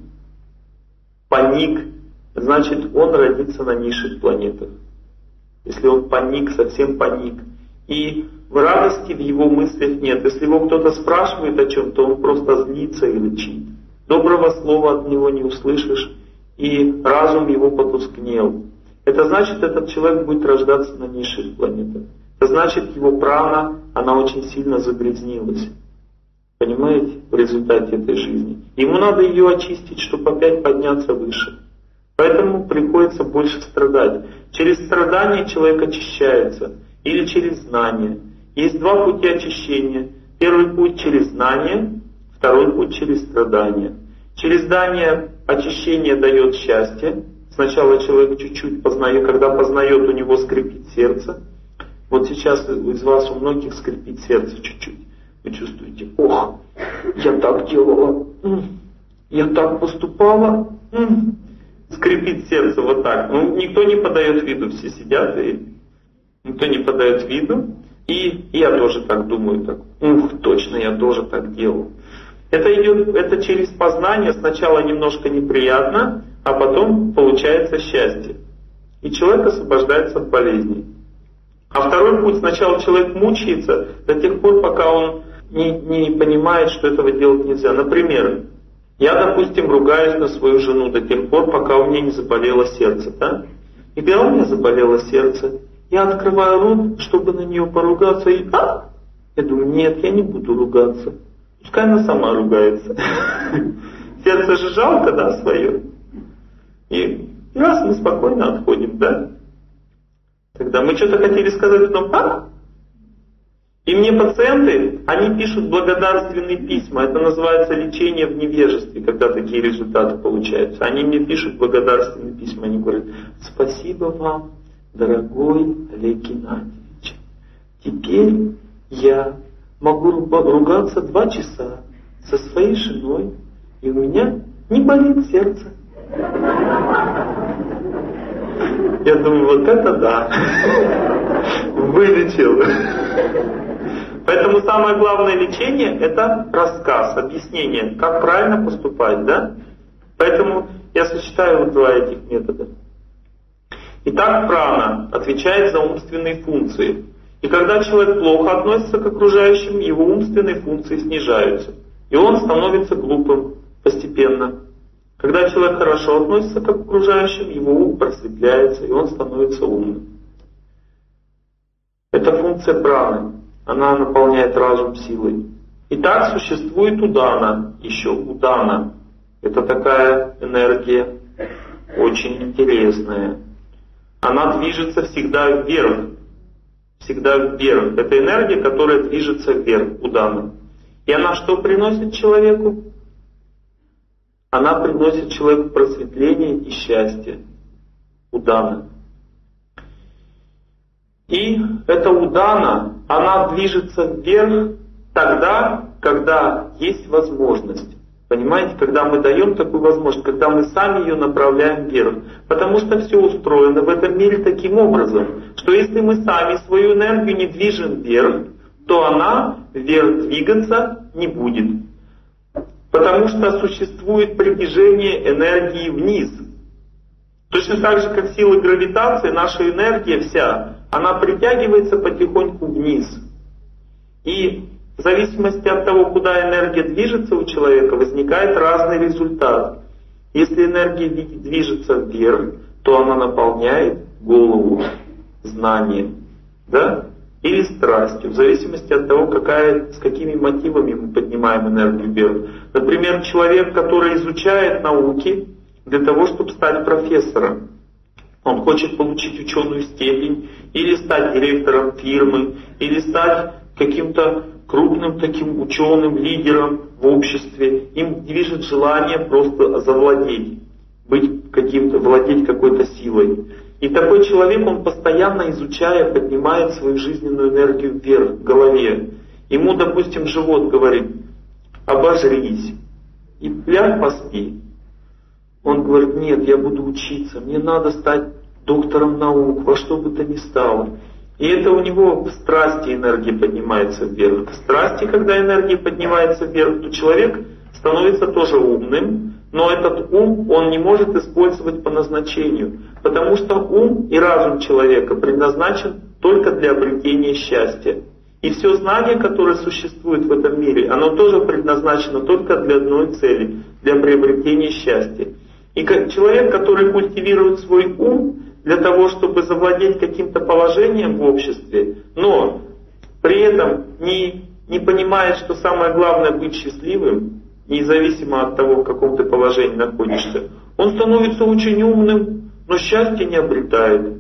паник, значит, он родится на низших планетах. Если он паник, совсем паник. И в радости в его мыслях нет. Если его кто-то спрашивает о чем-то, он просто злится и рычит. Доброго слова от него не услышишь, и разум его потускнел. Это значит, этот человек будет рождаться на низших планетах. Это значит, его прана, она очень сильно загрязнилась. Понимаете, в результате этой жизни. Ему надо ее очистить, чтобы опять подняться выше. Поэтому приходится больше страдать. Через страдания человек очищается. Или через знание. Есть два пути очищения. Первый путь через знание, второй путь через страдания. Через знание очищение дает счастье. Сначала человек чуть-чуть познает, когда познает, у него скрипит сердце. Вот сейчас из вас у многих скрипит сердце чуть-чуть. Вы чувствуете, ох, я так делала, я так поступала, скрипит сердце вот так. Ну, никто не подает виду, все сидят и никто не подает виду. И я тоже так думаю, так, точно, я тоже так делал. Это через познание, сначала немножко неприятно, а потом получается счастье. И человек освобождается от болезней. А второй путь, сначала человек мучается до тех пор, пока он не понимает, что этого делать нельзя. Например, я, допустим, ругаюсь на свою жену до тех пор, пока у меня не заболело сердце. Да? И когда у меня заболело сердце, я открываю рот, чтобы на нее поругаться, и я думаю, нет, я не буду ругаться. Пускай она сама ругается. Сердце же жалко, да, свое. И раз мы спокойно отходим, да? Тогда мы что-то хотели сказать, но И мне пациенты, они пишут благодарственные письма. Это называется лечение в невежестве, когда такие результаты получаются. Они мне пишут благодарственные письма. Они говорят, спасибо вам, дорогой Олег Геннадьевич. Теперь я могу ругаться 2 часа со своей женой, и у меня не болит сердце. Я думаю, вот это да. Вылечил. Поэтому самое главное лечение – это рассказ, объяснение, как правильно поступать, да? Поэтому я сочетаю вот 2 этих метода. Итак, прана отвечает за умственные функции. И когда человек плохо относится к окружающим, его умственные функции снижаются. И он становится глупым постепенно. Когда человек хорошо относится к окружающим, его ум просветляется, и он становится умным. Это функция праны. Она наполняет разум силой. Итак, существует удана, еще удана. Это такая энергия. очень интересная. Она движется всегда вверх. Всегда вверх. Это энергия, которая движется вверх, удана. И она что приносит человеку? Она приносит человеку просветление и счастье. Удана. И эта удана, она движется вверх тогда, когда есть возможность. Понимаете, когда мы даем такую возможность, когда мы сами ее направляем вверх. Потому что все устроено в этом мире таким образом, что если мы сами свою энергию не движем вверх, то она вверх двигаться не будет. Потому что существует притяжение энергии вниз. Точно так же, как сила гравитации, наша энергия вся, она притягивается потихоньку вниз. И в зависимости от того, куда энергия движется у человека, возникает разный результат. Если энергия движется вверх, то она наполняет голову знанием, да? Или страстью, в зависимости от того, с какими мотивами мы поднимаем энергию вверх. Например, человек, который изучает науки для того, чтобы стать профессором. Он хочет получить ученую степень, или стать директором фирмы, или стать каким-то крупным таким ученым, лидером в обществе. Им движет желание просто завладеть, владеть какой-то силой. И такой человек, он постоянно изучая, поднимает свою жизненную энергию вверх, в голове. Ему, допустим, живот говорит: обожрись и ляг поспи. Он говорит: нет, я буду учиться, мне надо стать доктором наук, во что бы то ни стало. И это у него в страсти энергия поднимается вверх. В страсти, когда энергия поднимается вверх, то человек становится тоже умным, но этот ум он не может использовать по назначению, потому что ум и разум человека предназначен только для обретения счастья. И все знание, которое существует в этом мире, оно тоже предназначено только для одной цели, для приобретения счастья. И человек, который культивирует свой ум для того, чтобы завладеть каким-то положением в обществе, но при этом не понимает, что самое главное быть счастливым, независимо от того, в каком ты положении находишься, он становится очень умным, но счастья не обретает.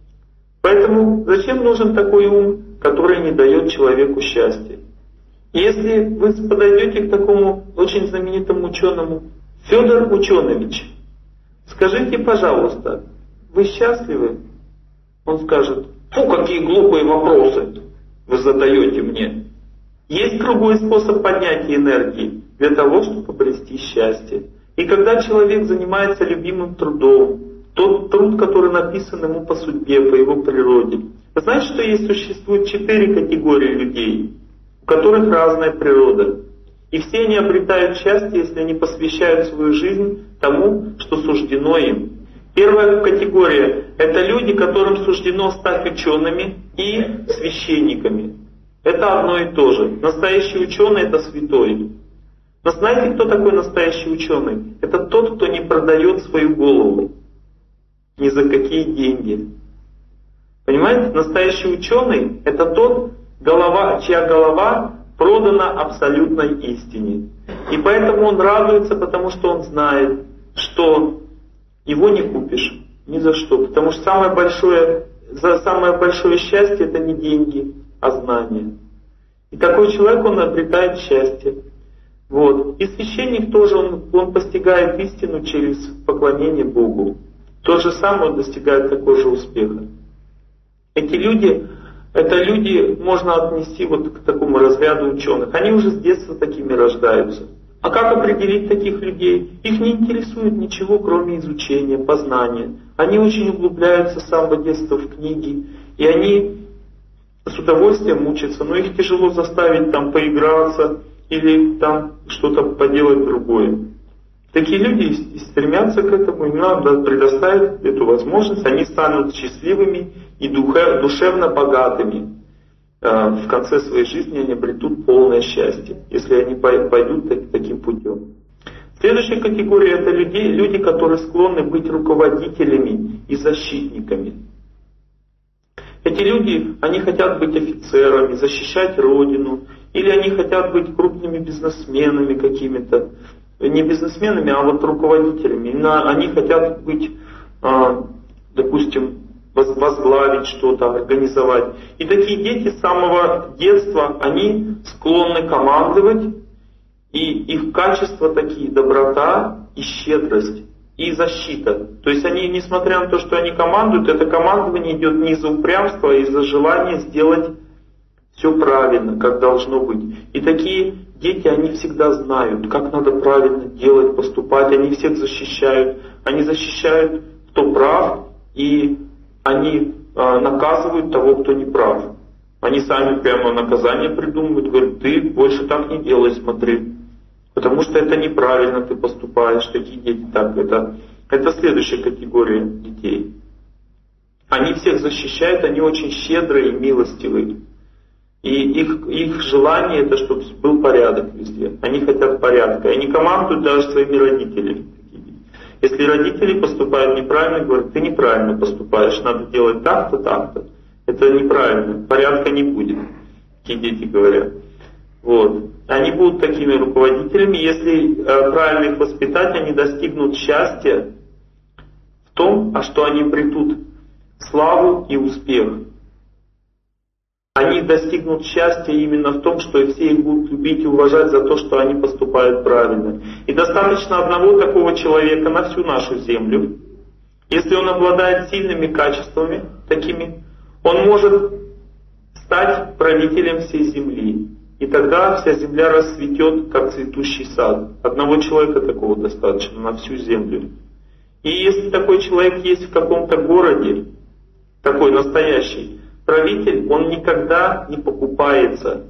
Поэтому зачем нужен такой ум, который не дает человеку счастья? Если вы подойдете к такому очень знаменитому ученому: Федор Ученович, скажите, пожалуйста, вы счастливы? Он скажет: фу, какие глупые вопросы вы задаете мне. Есть другой способ поднятия энергии для того, чтобы обрести счастье. И когда человек занимается любимым трудом, тот труд, который написан ему по судьбе, по его природе. Вы знаете, что существует 4 категории людей, у которых разная природа. И все они обретают счастье, если они посвящают свою жизнь тому, что суждено им. Первая категория — это люди, которым суждено стать учеными и священниками. Это одно и то же. Настоящий ученый — это святой. Но знаете, кто такой настоящий ученый? Это тот, кто не продает свою голову ни за какие деньги. Понимаете? Настоящий ученый — это тот, чья голова продана абсолютной истине. И поэтому он радуется, потому что он знает, что его не купишь ни за что. Потому что самое большое счастье — это не деньги, а знания. И такой человек, он обретает счастье. Вот. И священник тоже, он постигает истину через поклонение Богу. То же самое он достигает такого же успеха. Эти люди, можно отнести вот к такому разряду ученых. Они уже с детства такими рождаются. А как определить таких людей? Их не интересует ничего, кроме изучения, познания. Они очень углубляются с самого детства в книги. И они с удовольствием учатся, но их тяжело заставить там поиграться или там что-то поделать другое. Такие люди и стремятся к этому, им надо предоставить эту возможность, они станут счастливыми и душевно богатыми. В конце своей жизни они обретут полное счастье, если они пойдут таким путем. Следующая категория — это люди, которые склонны быть руководителями и защитниками. Эти люди, они хотят быть офицерами, защищать родину, или они хотят быть крупными бизнесменами какими-то. не бизнесменами, а вот руководителями. Именно они хотят быть, допустим, возглавить что-то, организовать. И такие дети с самого детства, они склонны командовать, и их качества такие: доброта и щедрость, и защита. То есть они, несмотря на то, что они командуют, это командование идет не из-за упрямства, а из-за желания сделать все правильно, как должно быть. И такие дети, они всегда знают, как надо правильно делать, поступать, они всех защищают. Они защищают, кто прав, и они наказывают того, кто не прав. Они сами прямо наказание придумывают, говорят: ты больше так не делай, смотри. Потому что это неправильно, ты поступаешь. Такие дети, так, это следующая категория детей. Они всех защищают, они очень щедрые и милостивые. И их желание это, чтобы был порядок везде. Они хотят порядка. И они командуют даже своими родителями. Если родители поступают неправильно, говорят: ты неправильно поступаешь, надо делать так-то, так-то. Это неправильно, порядка не будет. Такие дети говорят. Вот. Они будут такими руководителями, если правильно их воспитать, они достигнут счастья в том, что они обретут славу и успех. Они достигнут счастья именно в том, что все их будут любить и уважать за то, что они поступают правильно. И достаточно одного такого человека на всю нашу землю. Если он обладает сильными качествами такими, он может стать правителем всей земли. И тогда вся земля расцветет, как цветущий сад. Одного человека такого достаточно на всю землю. И если такой человек есть в каком-то городе, такой настоящий правитель, он никогда не покупается.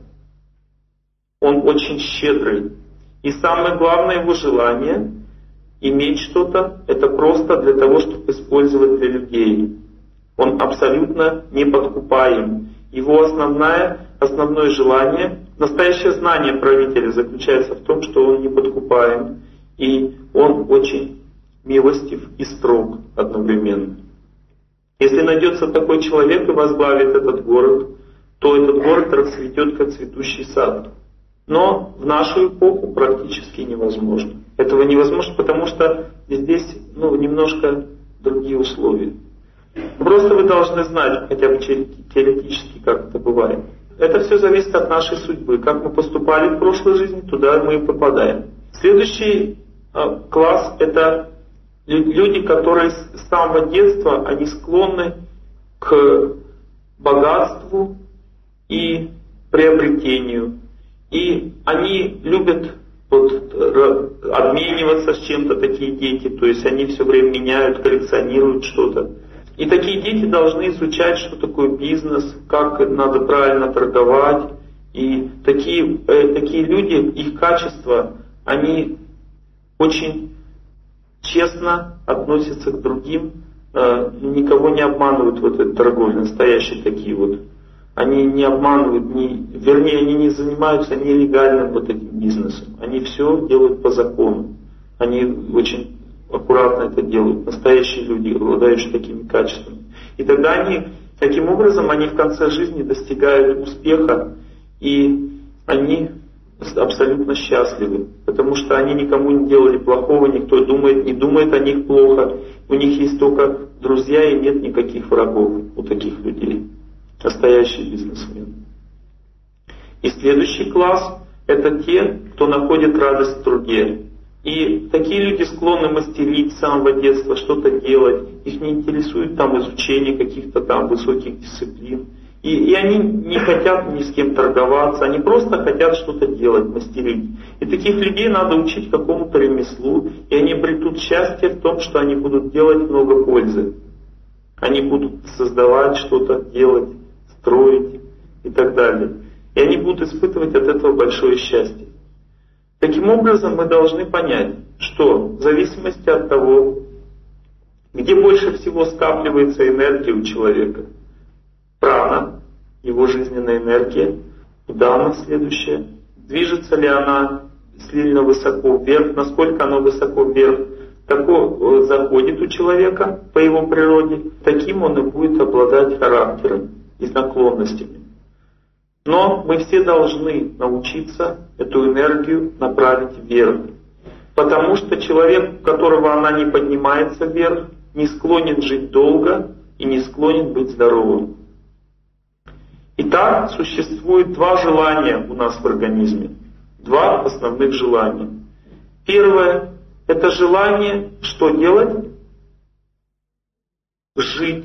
Он очень щедрый. И самое главное его желание иметь что-то, это просто для того, чтобы использовать для людей. Он абсолютно не подкупаем. Его основное желание, настоящее знание правителя заключается в том, что он не подкупаем. И он очень милостив и строг одновременно. Если найдется такой человек и возглавит этот город, то этот город расцветет, как цветущий сад. Но в нашу эпоху практически невозможно. Этого невозможно, потому что здесь немножко другие условия. Просто вы должны знать, хотя бы теоретически, как это бывает. Это все зависит от нашей судьбы. Как мы поступали в прошлой жизни, туда мы и попадаем. Следующий класс — это люди, которые с самого детства, они склонны к богатству и приобретению. И они любят обмениваться с чем-то, такие дети. То есть они все время меняют, коллекционируют что-то. И такие дети должны изучать, что такое бизнес, как надо правильно торговать. И такие люди, их качества, они очень честно относятся к другим, никого не обманывают в этой торговле, настоящие такие вот. Они не обманывают, они не занимаются нелегальным вот этим бизнесом. Они все делают по закону. Они очень аккуратно это делают. Настоящие люди, обладающие такими качествами. И тогда таким образом, они в конце жизни достигают успеха, и они абсолютно счастливы. Потому что они никому не делали плохого, никто не думает о них плохо. У них есть только друзья, и нет никаких врагов у таких людей. Настоящие бизнесмены. И следующий класс — это те, кто находит радость в труде. И такие люди склонны мастерить с самого детства, что-то делать. Их не интересует изучение каких-то высоких дисциплин. И они не хотят ни с кем торговаться, они просто хотят что-то делать, мастерить. И таких людей надо учить какому-то ремеслу, и они обретут счастье в том, что они будут делать много пользы. Они будут создавать что-то, делать, строить и так далее. И они будут испытывать от этого большое счастье. Таким образом, мы должны понять, что в зависимости от того, где больше всего скапливается энергия у человека, прана, его жизненная энергия, удана следующая, движется ли она сильно высоко вверх, насколько она высоко вверх, такое заходит у человека по его природе, таким он и будет обладать характером и наклонностями. Но мы все должны научиться эту энергию направить вверх. Потому что человек, у которого она не поднимается вверх, не склонен жить долго и не склонен быть здоровым. Итак, существует два желания у нас в организме. Два основных желания. Первое — это желание что делать? Жить.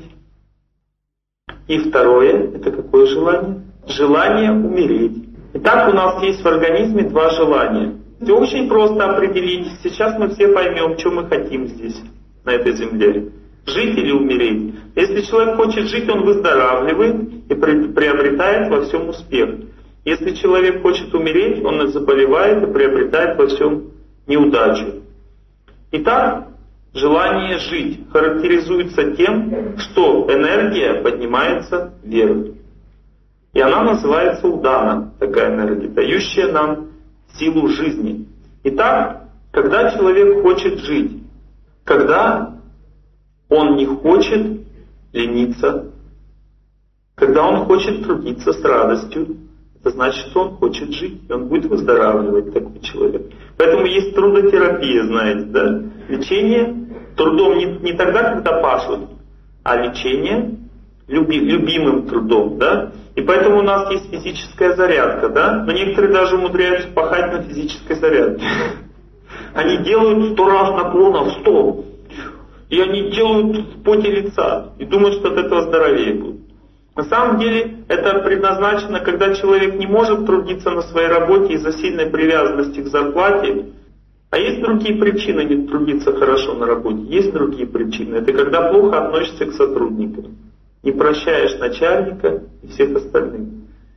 И второе — это какое желание? Желание умереть. Итак, у нас есть в организме два желания. И очень просто определить. Сейчас мы все поймем, что мы хотим здесь, на этой земле. Жить или умереть. Если человек хочет жить, он выздоравливает и приобретает во всем успех. Если человек хочет умереть, он заболевает и приобретает во всем неудачу. Итак, желание жить характеризуется тем, что энергия поднимается вверх. И она называется удана, такая энергия, дающая нам силу жизни. Итак, когда человек хочет жить, когда он не хочет лениться, когда он хочет трудиться с радостью, это значит, что он хочет жить, и он будет выздоравливать, такой человек. Поэтому есть трудотерапия, знаете, да? Лечение трудом не тогда, когда пашут, а лечение любимым трудом, да? И поэтому у нас есть физическая зарядка, да? Но некоторые даже умудряются пахать на физической зарядке. Они делают 100 раз наклонов, 100. И они делают в поте лица. И думают, что от этого здоровее будут. На самом деле это предназначено, когда человек не может трудиться на своей работе из-за сильной привязанности к зарплате. А есть другие причины не трудиться хорошо на работе. Есть другие причины. Это когда плохо относишься к сотрудникам. Не прощаешь начальника и всех остальных.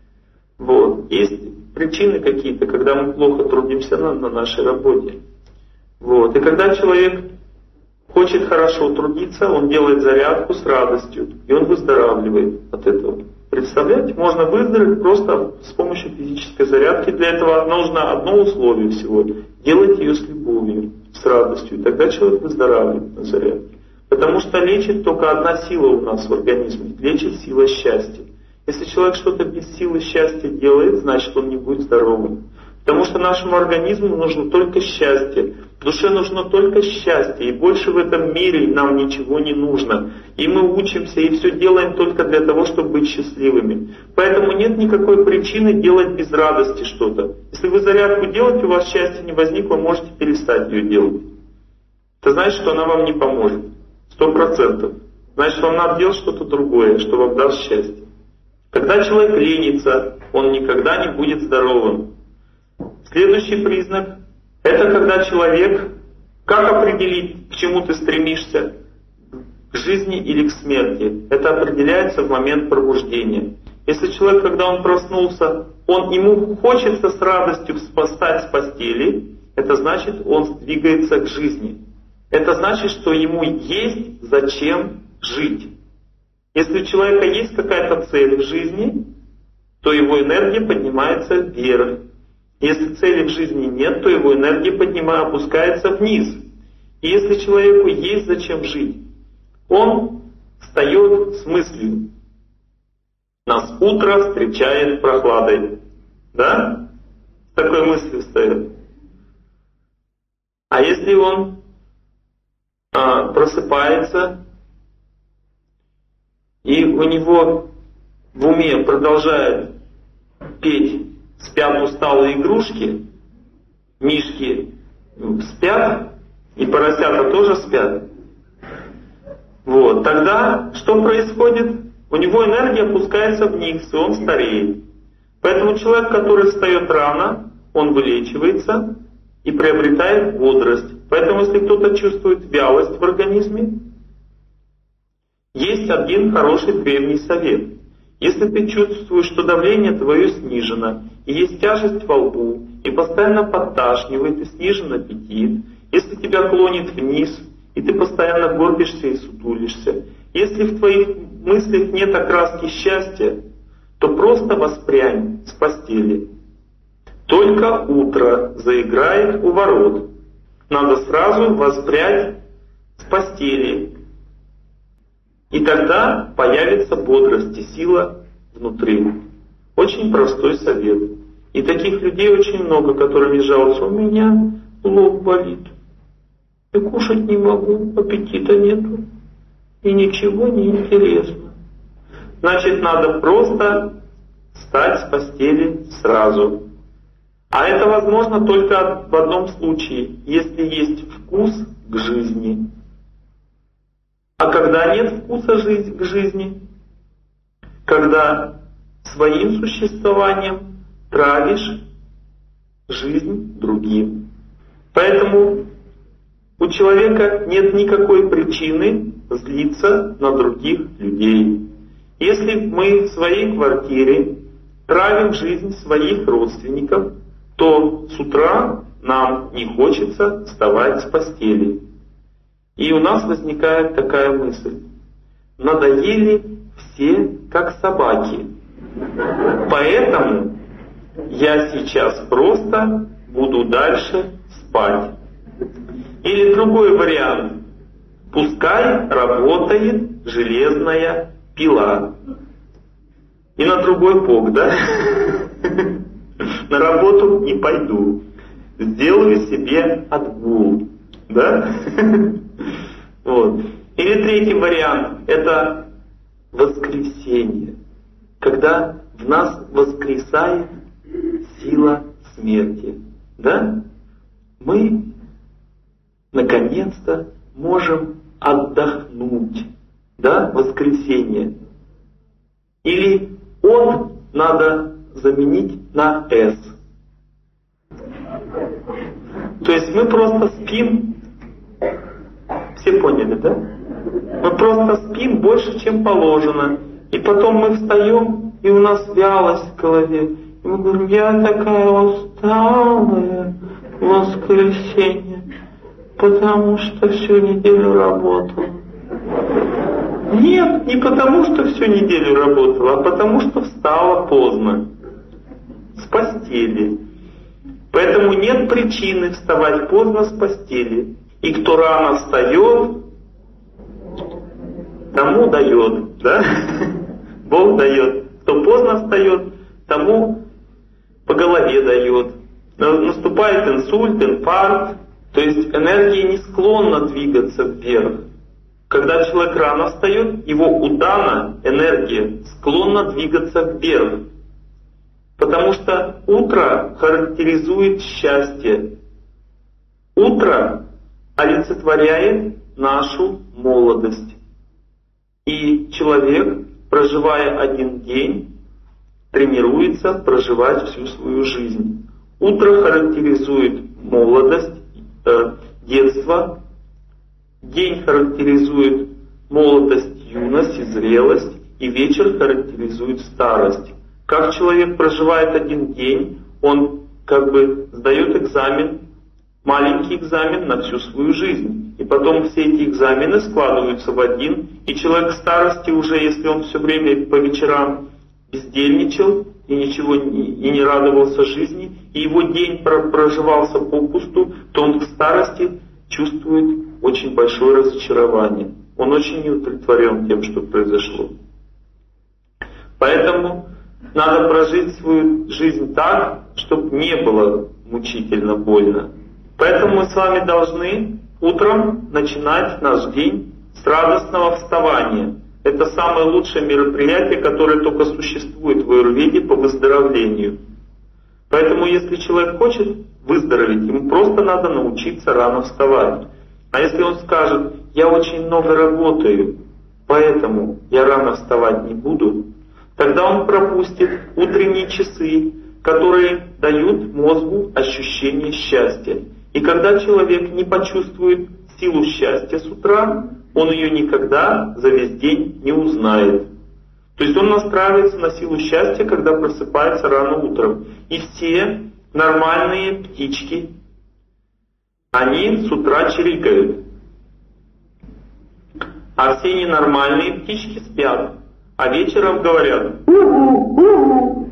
Вот. Есть причины какие-то, когда мы плохо трудимся на нашей работе. Вот. И когда человек хочет хорошо трудиться, он делает зарядку с радостью, и он выздоравливает от этого. Представляете, можно выздороветь просто с помощью физической зарядки. Для этого нужно одно условие всего — делать ее с любовью, с радостью, и тогда человек выздоравливает на зарядке. Потому что лечит только одна сила у нас в организме, лечит сила счастья. Если человек что-то без силы счастья делает, значит он не будет здоровым. Потому что нашему организму нужно только счастье. Душе нужно только счастье, и больше в этом мире нам ничего не нужно. И мы учимся, и все делаем только для того, чтобы быть счастливыми. Поэтому нет никакой причины делать без радости что-то. Если вы зарядку делаете, у вас счастья не возникло, можете перестать ее делать. Это значит, что она вам не поможет. 100%. Значит, вам надо делать что-то другое, что вам даст счастье. Когда человек ленится, он никогда не будет здоровым. Следующий признак — это когда человек... Как определить, к чему ты стремишься? К жизни или к смерти? Это определяется в момент пробуждения. Если человек, когда он проснулся, ему хочется с радостью встать с постели, это значит, он двигается к жизни. Это значит, что ему есть зачем жить. Если у человека есть какая-то цель в жизни, то его энергия поднимается вверх. Если цели в жизни нет, то его энергия опускается вниз. И если человеку есть зачем жить, он встает с мыслью: нас утро встречает прохладой. Да? С такой мыслью встает. А если он просыпается, и у него в уме продолжает петь «Спят усталые игрушки», мишки спят, и поросята тоже спят, вот, тогда что происходит? У него энергия опускается вниз, и он стареет. Поэтому человек, который встает рано, он вылечивается и приобретает бодрость. Поэтому если кто-то чувствует вялость в организме, есть один хороший древний совет. Если ты чувствуешь, что давление твое снижено, и есть тяжесть во лбу, и постоянно подташнивает, и снижен аппетит, если тебя клонит вниз, и ты постоянно горбишься и сутулишься, если в твоих мыслях нет окраски счастья, то просто воспрянь с постели. Только утро заиграет у ворот. Надо сразу воспрять с постели. И тогда появится бодрость и сила внутри. Очень простой совет. И таких людей очень много, которые мне жалуются: у меня лоб болит. И кушать не могу, аппетита нету. И ничего не интересно. Значит, надо просто встать с постели сразу. А это возможно только в одном случае, если есть вкус к жизни. А когда нет вкуса к жизни, когда своим существованием травишь жизнь другим. Поэтому у человека нет никакой причины злиться на других людей. Если мы в своей квартире травим жизнь своих родственников, то с утра нам не хочется вставать с постели. И у нас возникает такая мысль. Надоели все как собаки. Поэтому я сейчас просто буду дальше спать. Или другой вариант. Пускай работает железная пила. И на другой бок, да? На работу не пойду. Сделаю себе отгул. Да? Вот. Или третий вариант. Это воскресенье. Когда в нас воскресает сила смерти. Да? Мы наконец-то можем отдохнуть. Да? Воскресенье. Или «от» надо заменить на «с». То есть мы просто спим. Все поняли, да? Мы просто спим больше, чем положено. И потом мы встаем, и у нас вялость в голове. И мы говорим, я такая усталая в воскресенье, потому что всю неделю работала. Нет, не потому что всю неделю работала, а потому что встала поздно. С постели. Поэтому нет причины вставать поздно с постели. И кто рано встает, тому дает, да? Бог дает. Кто поздно встает, тому по голове дает. Наступает инсульт, инфаркт. То есть энергия не склонна двигаться вверх. Когда человек рано встает, его удана, энергия, склонна двигаться вверх. Потому что утро характеризует счастье. Утро олицетворяет нашу молодость. И человек, проживая один день, тренируется проживать всю свою жизнь. Утро характеризует молодость, детство. День характеризует молодость, юность и зрелость. И вечер характеризует старость. Как человек проживает один день, он как бы сдает экзамен, маленький экзамен на всю свою жизнь. И потом все эти экзамены складываются в один. И человек старости уже, если он все время по вечерам бездельничал и ничего и не радовался жизни, и его день проживался попусту, то он в старости чувствует очень большое разочарование. Он очень не удовлетворен тем, что произошло. Поэтому надо прожить свою жизнь так, чтобы не было мучительно больно. Поэтому мы с вами должны утром начинать наш день с радостного вставания. Это самое лучшее мероприятие, которое только существует в аюрведе по выздоровлению. Поэтому если человек хочет выздороветь, ему просто надо научиться рано вставать. А если он скажет, я очень много работаю, поэтому я рано вставать не буду, тогда он пропустит утренние часы, которые дают мозгу ощущение счастья. И когда человек не почувствует силу счастья с утра, он ее никогда за весь день не узнает. То есть он настраивается на силу счастья, когда просыпается рано утром. И все нормальные птички, они с утра чирикают. А все ненормальные птички спят. А вечером говорят «У-у, у-у».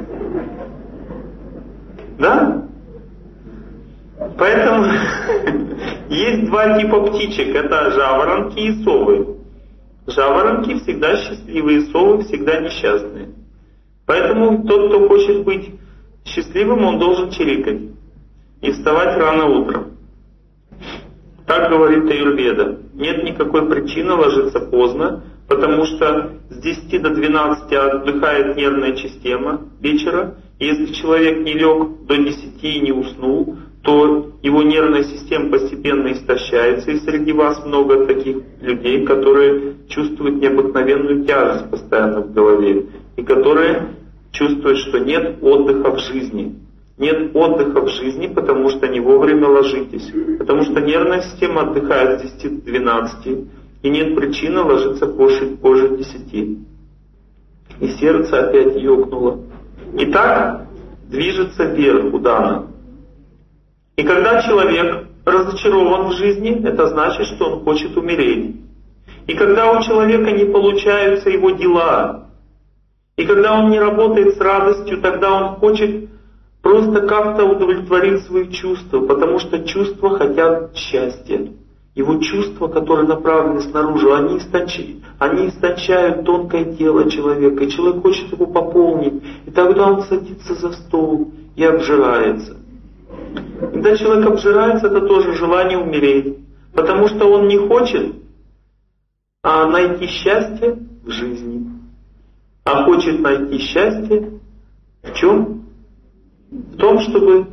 Да? Поэтому есть два типа птичек. Это жаворонки и совы. Жаворонки всегда счастливые, совы всегда несчастные. Поэтому тот, кто хочет быть счастливым, он должен чирикать. и вставать рано утром. Так говорит аюрведа. Нет никакой причины ложиться поздно, потому что с 10 до 12 отдыхает нервная система вечера. И если человек не лег до 10 и не уснул, то его нервная система постепенно истощается. И среди вас много таких людей, которые чувствуют необыкновенную тяжесть постоянно в голове. И которые чувствуют, что нет отдыха в жизни. Нет отдыха в жизни, потому что не вовремя ложитесь. Потому что нервная система отдыхает с 10 до 12, и нет причины ложиться позже 10. И сердце опять ёкнуло. И так движется вверх удана. И когда человек разочарован в жизни, это значит, что он хочет умереть. И когда у человека не получаются его дела, и когда он не работает с радостью, тогда он хочет просто как-то удовлетворить свои чувства, потому что чувства хотят счастья. Его чувства, которые направлены снаружи, они истончают тонкое тело человека, и человек хочет его пополнить, и тогда он садится за стол и обжирается. Когда человек обжирается, это тоже желание умереть, потому что он не хочет найти счастье в жизни, а хочет найти счастье в чем? В том, чтобы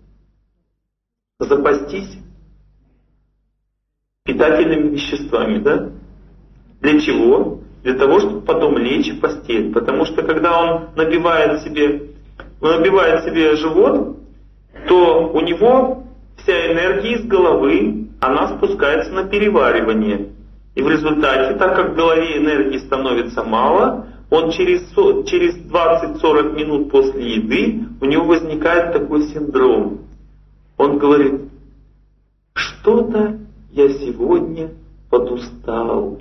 запастись питательными веществами, да? Для чего? Для того, чтобы потом лечь в постель. Потому что когда он набивает себе живот, то у него вся энергия из головы, она спускается на переваривание. И в результате, так как в голове энергии становится мало, он через 20-40 минут после еды у него возникает такой синдром. Он говорит: что-то я сегодня подустал.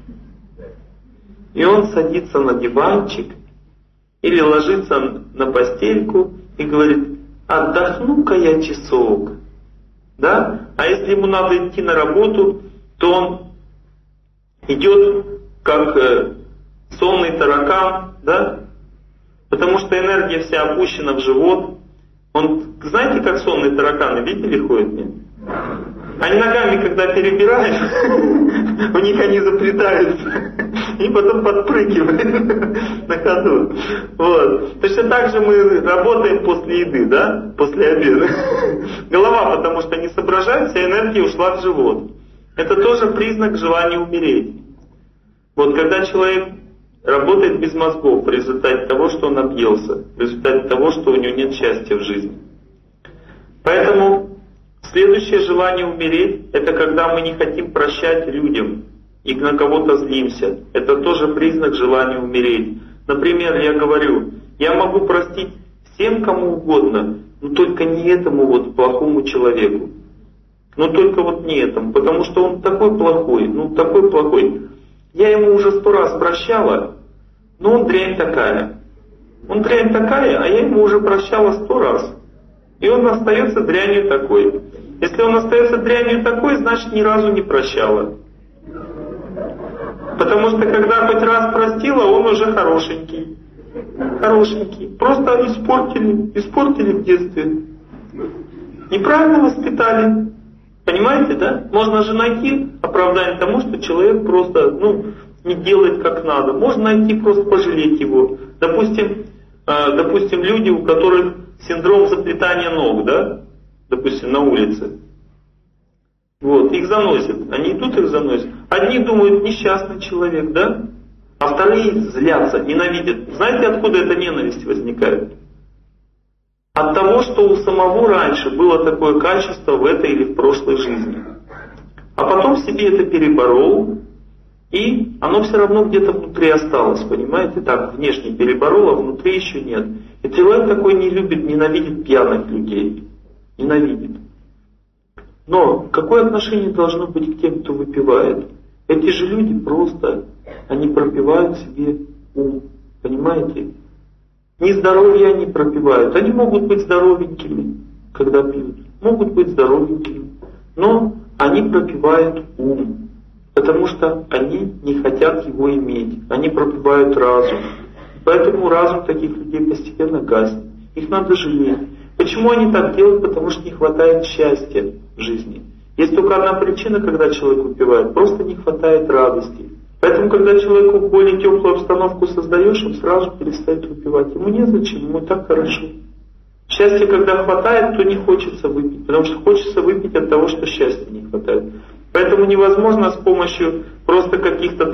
И он садится на диванчик или ложится на постельку и говорит: отдохну-ка я часок. Да? А если ему надо идти на работу, то он идет как сонный таракан, да? Потому что энергия вся опущена в живот. Он, знаете, как сонные тараканы, видели, ходят? Нет? Они ногами, когда перебирают, у них они заплетаются и потом подпрыгивают на ходу. Вот. Точно так же мы работаем после еды, да? После обеда. Голова, потому что не соображает, вся энергия ушла в живот. Это тоже признак желания умереть. Вот когда человек работает без мозгов в результате того, что он объелся, в результате того, что у него нет счастья в жизни. Поэтому следующее желание умереть, это когда мы не хотим прощать людям и на кого-то злимся. Это тоже признак желания умереть. Например, я говорю: я могу простить всем, кому угодно, но только не этому вот плохому человеку. Но только вот не этому, потому что он такой плохой, такой плохой. Я ему уже 100 раз прощала, но он дрянь такая. Он дрянь такая, а я ему уже прощала 100 раз. И он остается дрянью такой. Если он остается дрянью такой, значит ни разу не прощала. Потому что когда хоть раз простила, он уже хорошенький. Хорошенький. Просто испортили в детстве. Неправильно воспитали. Понимаете, да? Можно же найти оправдание тому, что человек просто не делает как надо. Можно найти просто пожалеть его. Допустим, люди, у которых синдром заплетания ног, да? Допустим, на улице. Вот, их заносят. Они идут, их заносят. Одни думают: несчастный человек, да? А вторые злятся, ненавидят. Знаете, откуда эта ненависть возникает? От того, что у самого раньше было такое качество в этой или в прошлой жизни. А потом в себе это переборол, и оно все равно где-то внутри осталось, понимаете? Так, внешне переборол, а внутри еще нет. И человек такой не любит, ненавидит пьяных людей. Ненавидит. Но какое отношение должно быть к тем, кто выпивает? Эти же люди просто, они пропивают себе ум, понимаете? Не здоровье они пропивают. Они могут быть здоровенькими, когда пьют. Могут быть здоровенькими. Но они пропивают ум. Потому что они не хотят его иметь. Они пропивают разум. Поэтому разум таких людей постепенно гаснет. Их надо жалеть. Почему они так делают? Потому что не хватает счастья в жизни. Есть только одна причина, когда человек выпивает, просто не хватает радости. Поэтому, когда человеку более теплую обстановку создаешь, он сразу перестает выпивать. Ему незачем, ему так хорошо. Счастья, когда хватает, то не хочется выпить, потому что хочется выпить от того, что счастья не хватает. Поэтому невозможно с помощью просто каких-то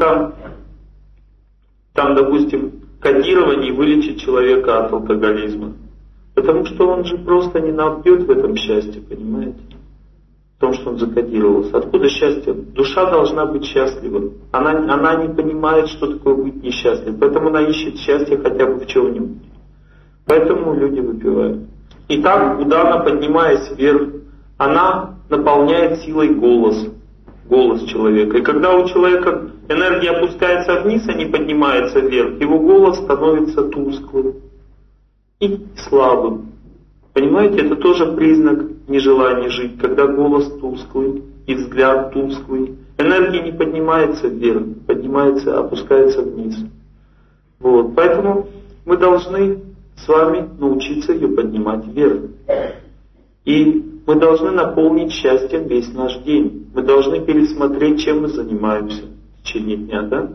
там, допустим, кодирований вылечить человека от алкоголизма. Потому что он же просто не напьет в этом счастье, понимаете? В том, что он закодировался. Откуда счастье? Душа должна быть счастлива. Она не понимает, что такое быть несчастливым. Поэтому она ищет счастье хотя бы в чем-нибудь. Поэтому люди выпивают. И так, удавно поднимаясь вверх, она наполняет силой голос человека. И когда у человека энергия опускается вниз, а не поднимается вверх, его голос становится тусклым и слабым. Понимаете, это тоже признак нежелания жить, когда голос тусклый и взгляд тусклый. Энергия не поднимается вверх, поднимается, опускается вниз. Вот. Поэтому мы должны с вами научиться ее поднимать вверх. И мы должны наполнить счастьем весь наш день. Мы должны пересмотреть, чем мы занимаемся в течение дня, да?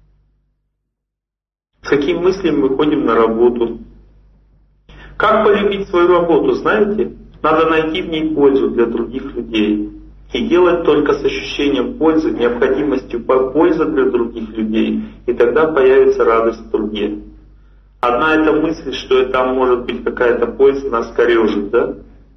С какими мыслями мы ходим на работу. Как полюбить свою работу, знаете? Надо найти в ней пользу для других людей. И делать только с ощущением пользы, необходимостью пользы для других людей. И тогда появится радость в труде. Одна эта мысль, что там может быть какая-то польза, нас корежит, да?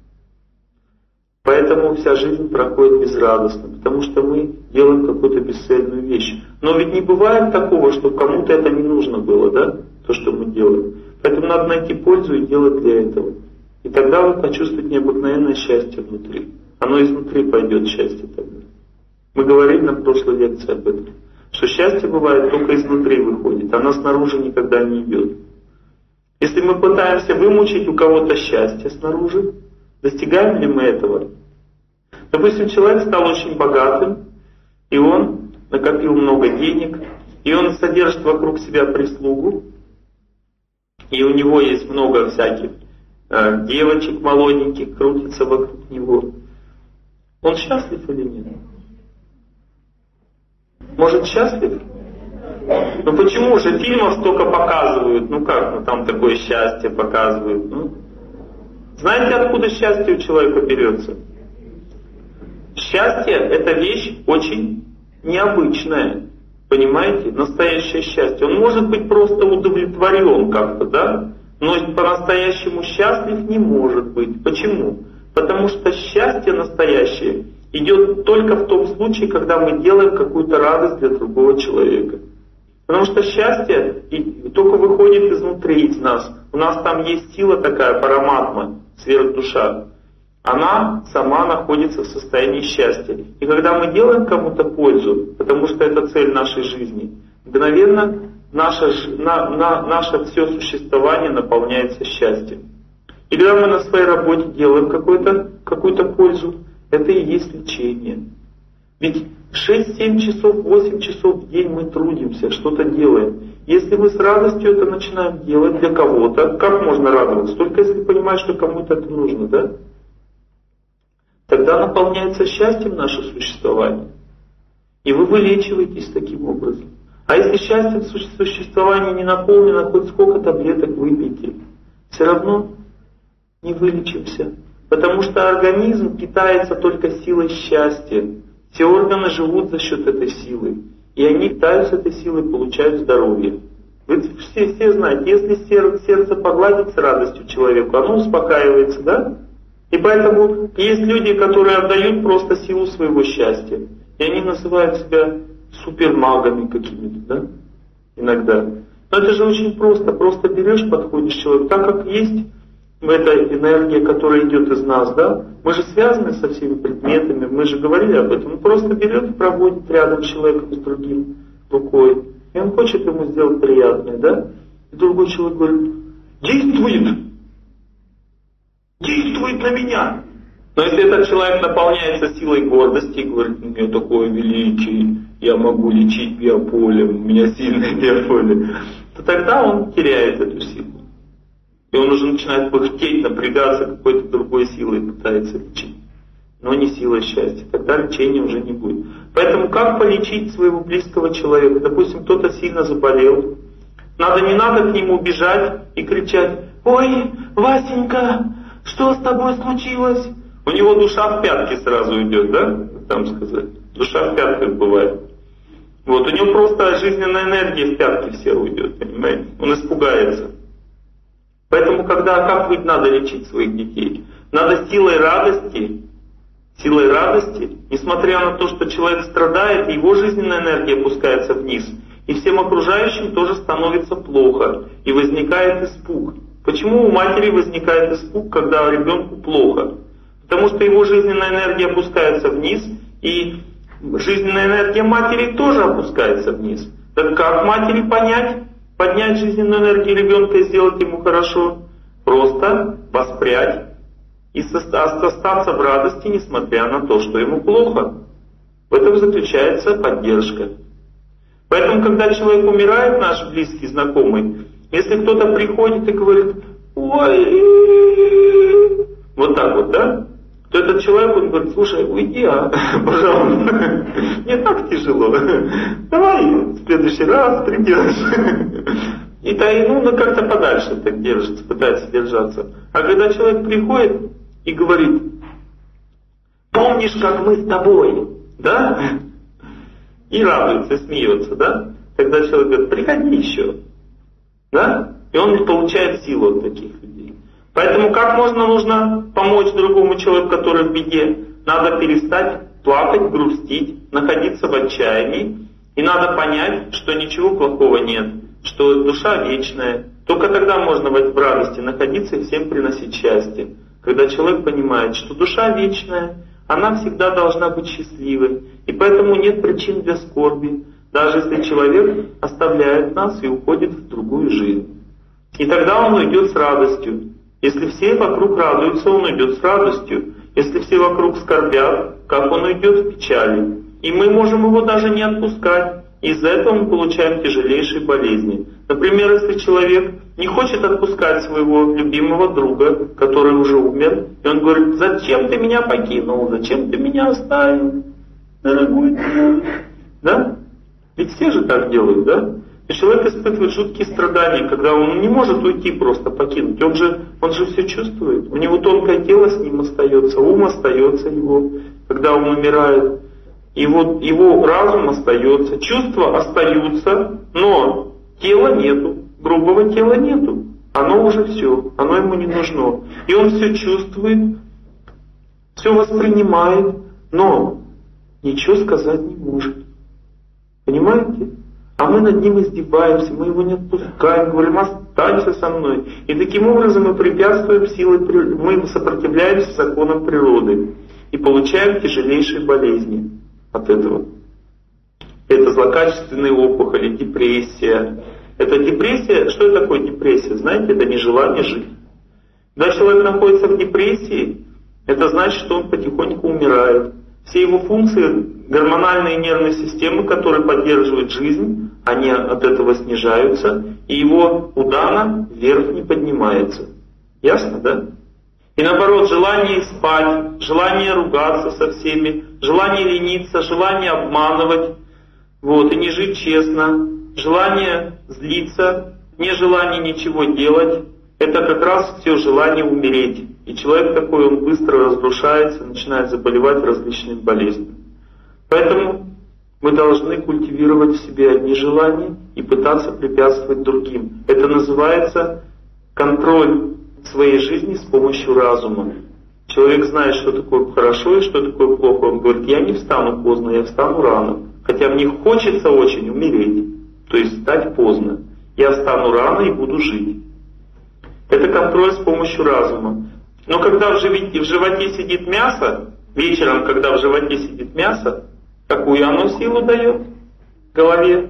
Поэтому вся жизнь проходит безрадостно, потому что мы делаем какую-то бесцельную вещь. Но ведь не бывает такого, что кому-то это не нужно было, да? То, что мы делаем. Поэтому надо найти пользу и делать для этого. И тогда вы почувствуете необыкновенное счастье внутри. Оно изнутри пойдет, счастье тогда. Мы говорили на прошлой лекции об этом. Что счастье бывает только изнутри выходит, оно снаружи никогда не идет. Если мы пытаемся вымучить у кого-то счастье снаружи, достигаем ли мы этого? Допустим, человек стал очень богатым, и он накопил много денег, и он содержит вокруг себя прислугу, и у него есть много всяких девочек молоденьких, крутится вокруг него. Он счастлив или нет? Может, счастлив? Ну почему же фильмов столько показывают? Ну как, ну там такое счастье показывают. Ну? Знаете, откуда счастье у человека берется? Счастье — это вещь очень необычная. Понимаете? Настоящее счастье. Он может быть просто удовлетворен как-то, да? Но по-настоящему счастлив не может быть. Почему? Потому что счастье настоящее идет только в том случае, когда мы делаем какую-то радость для другого человека. Потому что счастье только выходит изнутри из нас. У нас там есть сила такая, параматма, сверхдуша. Она сама находится в состоянии счастья. И когда мы делаем кому-то пользу, потому что это цель нашей жизни, мгновенно наше все существование наполняется счастьем. И когда мы на своей работе делаем какую-то пользу, это и есть лечение. Ведь 6-7 часов, 8 часов в день мы трудимся, что-то делаем. Если мы с радостью это начинаем делать для кого-то, как можно радоваться? Только если понимаешь, что кому-то это нужно, да? Тогда наполняется счастьем наше существование. И вы вылечиваетесь таким образом. А если счастье в существовании не наполнено, хоть сколько таблеток выпейте, все равно не вылечимся. Потому что организм питается только силой счастья. Все органы живут за счет этой силы. И они питаются этой силой, получают здоровье. Вы все знаете, если сердце погладить с радостью человеку, оно успокаивается, да? И поэтому есть люди, которые отдают просто силу своего счастья. И они называют себя супермагами какими-то, да? Иногда. Но это же очень просто. Просто берешь, подходишь к человеку. Так как есть эта энергия, которая идет из нас, да? Мы же связаны со всеми предметами, мы же говорили об этом. Он просто берет и проводит рядом с человеком с другим рукой. И он хочет ему сделать приятное, да? И другой человек говорит: действует! Действует на меня! Но если этот человек наполняется силой гордости и говорит: у меня такое величие, я могу лечить биополем, у меня сильное биополе, то тогда он теряет эту силу. И он уже начинает пыхтеть, напрягаться какой-то другой силой, пытается лечить. Но не силой счастья. Тогда лечения уже не будет. Поэтому как полечить своего близкого человека? Допустим, кто-то сильно заболел. Не надо к нему бежать и кричать: «Ой, Васенька, что с тобой случилось?» У него душа в пятки сразу идет, да? Там сказать. Душа в пятках бывает. Вот, у него просто жизненная энергия в пятки все уйдет, понимаете? Он испугается. Поэтому, как ведь надо лечить своих детей? Надо силой радости, несмотря на то, что человек страдает, его жизненная энергия опускается вниз, и всем окружающим тоже становится плохо, и возникает испуг. Почему у матери возникает испуг, когда ребенку плохо? Потому что его жизненная энергия опускается вниз, и жизненная энергия матери тоже опускается вниз. Так как матери поднять жизненную энергию ребенка и сделать ему хорошо? Просто воспрять и остаться в радости, несмотря на то, что ему плохо. В этом заключается поддержка. Поэтому, когда человек умирает, наш близкий знакомый, если кто-то приходит и говорит: «Ой», вот так вот, да? То этот человек, он говорит: «Слушай, уйди, пожалуйста, не так тяжело, давай в следующий раз придешь». И как-то подальше так держится, пытается держаться. А когда человек приходит и говорит: «Помнишь, как мы с тобой?» Да? И радуется, смеется, да? Тогда человек говорит: «Приходи еще». Да? И он получает силу от таких людей. Поэтому нужно помочь другому человеку, который в беде? Надо перестать плакать, грустить, находиться в отчаянии. И надо понять, что ничего плохого нет, что душа вечная. Только тогда можно в радости находиться и всем приносить счастье. Когда человек понимает, что душа вечная, она всегда должна быть счастливой. И поэтому нет причин для скорби, даже если человек оставляет нас и уходит в другую жизнь. И тогда он уйдет с радостью. Если все вокруг радуются, он уйдет с радостью. Если все вокруг скорбят, как он уйдет в печали. И мы можем его даже не отпускать. Из-за этого мы получаем тяжелейшие болезни. Например, если человек не хочет отпускать своего любимого друга, который уже умер, и он говорит: «Зачем ты меня покинул? Зачем ты меня оставил, дорогой друг?» Да? Ведь все же так делают, да? И человек испытывает жуткие страдания, когда он не может уйти просто, покинуть. Он же все чувствует. У него тонкое тело с ним остается, ум остается его, когда он умирает. И вот его разум остается, чувства остаются, но тела нету, грубого тела нету. Оно уже все, оно ему не нужно. И он все чувствует, все воспринимает, но ничего сказать не может. Понимаете? А мы над ним издеваемся, мы его не отпускаем, говорим: «Останься со мной». И таким образом мы препятствуем силой, мы сопротивляемся законам природы и получаем тяжелейшие болезни от этого. Это злокачественные опухоли, депрессия. Это депрессия, что это такое депрессия? Знаете, это нежелание жить. Когда человек находится в депрессии, это значит, что он потихоньку умирает. Все его функции, гормональные нервные системы, которые поддерживают жизнь, они от этого снижаются, и его удана вверх не поднимается. Ясно, да? И наоборот, желание спать, желание ругаться со всеми, желание лениться, желание обманывать, и не жить честно, желание злиться, нежелание ничего делать, это как раз все желание умереть. И человек такой, он быстро разрушается, начинает заболевать различными болезнями. Поэтому мы должны культивировать в себе одни желания и пытаться препятствовать другим. Это называется контроль своей жизни с помощью разума. Человек знает, что такое хорошо и что такое плохо. Он говорит: «Я не встану поздно, я встану рано». Хотя мне хочется очень умереть, то есть встать поздно. Я встану рано и буду жить. Это контроль с помощью разума. Но когда в животе сидит мясо, вечером, когда в животе сидит мясо, какую оно силу дает в голове?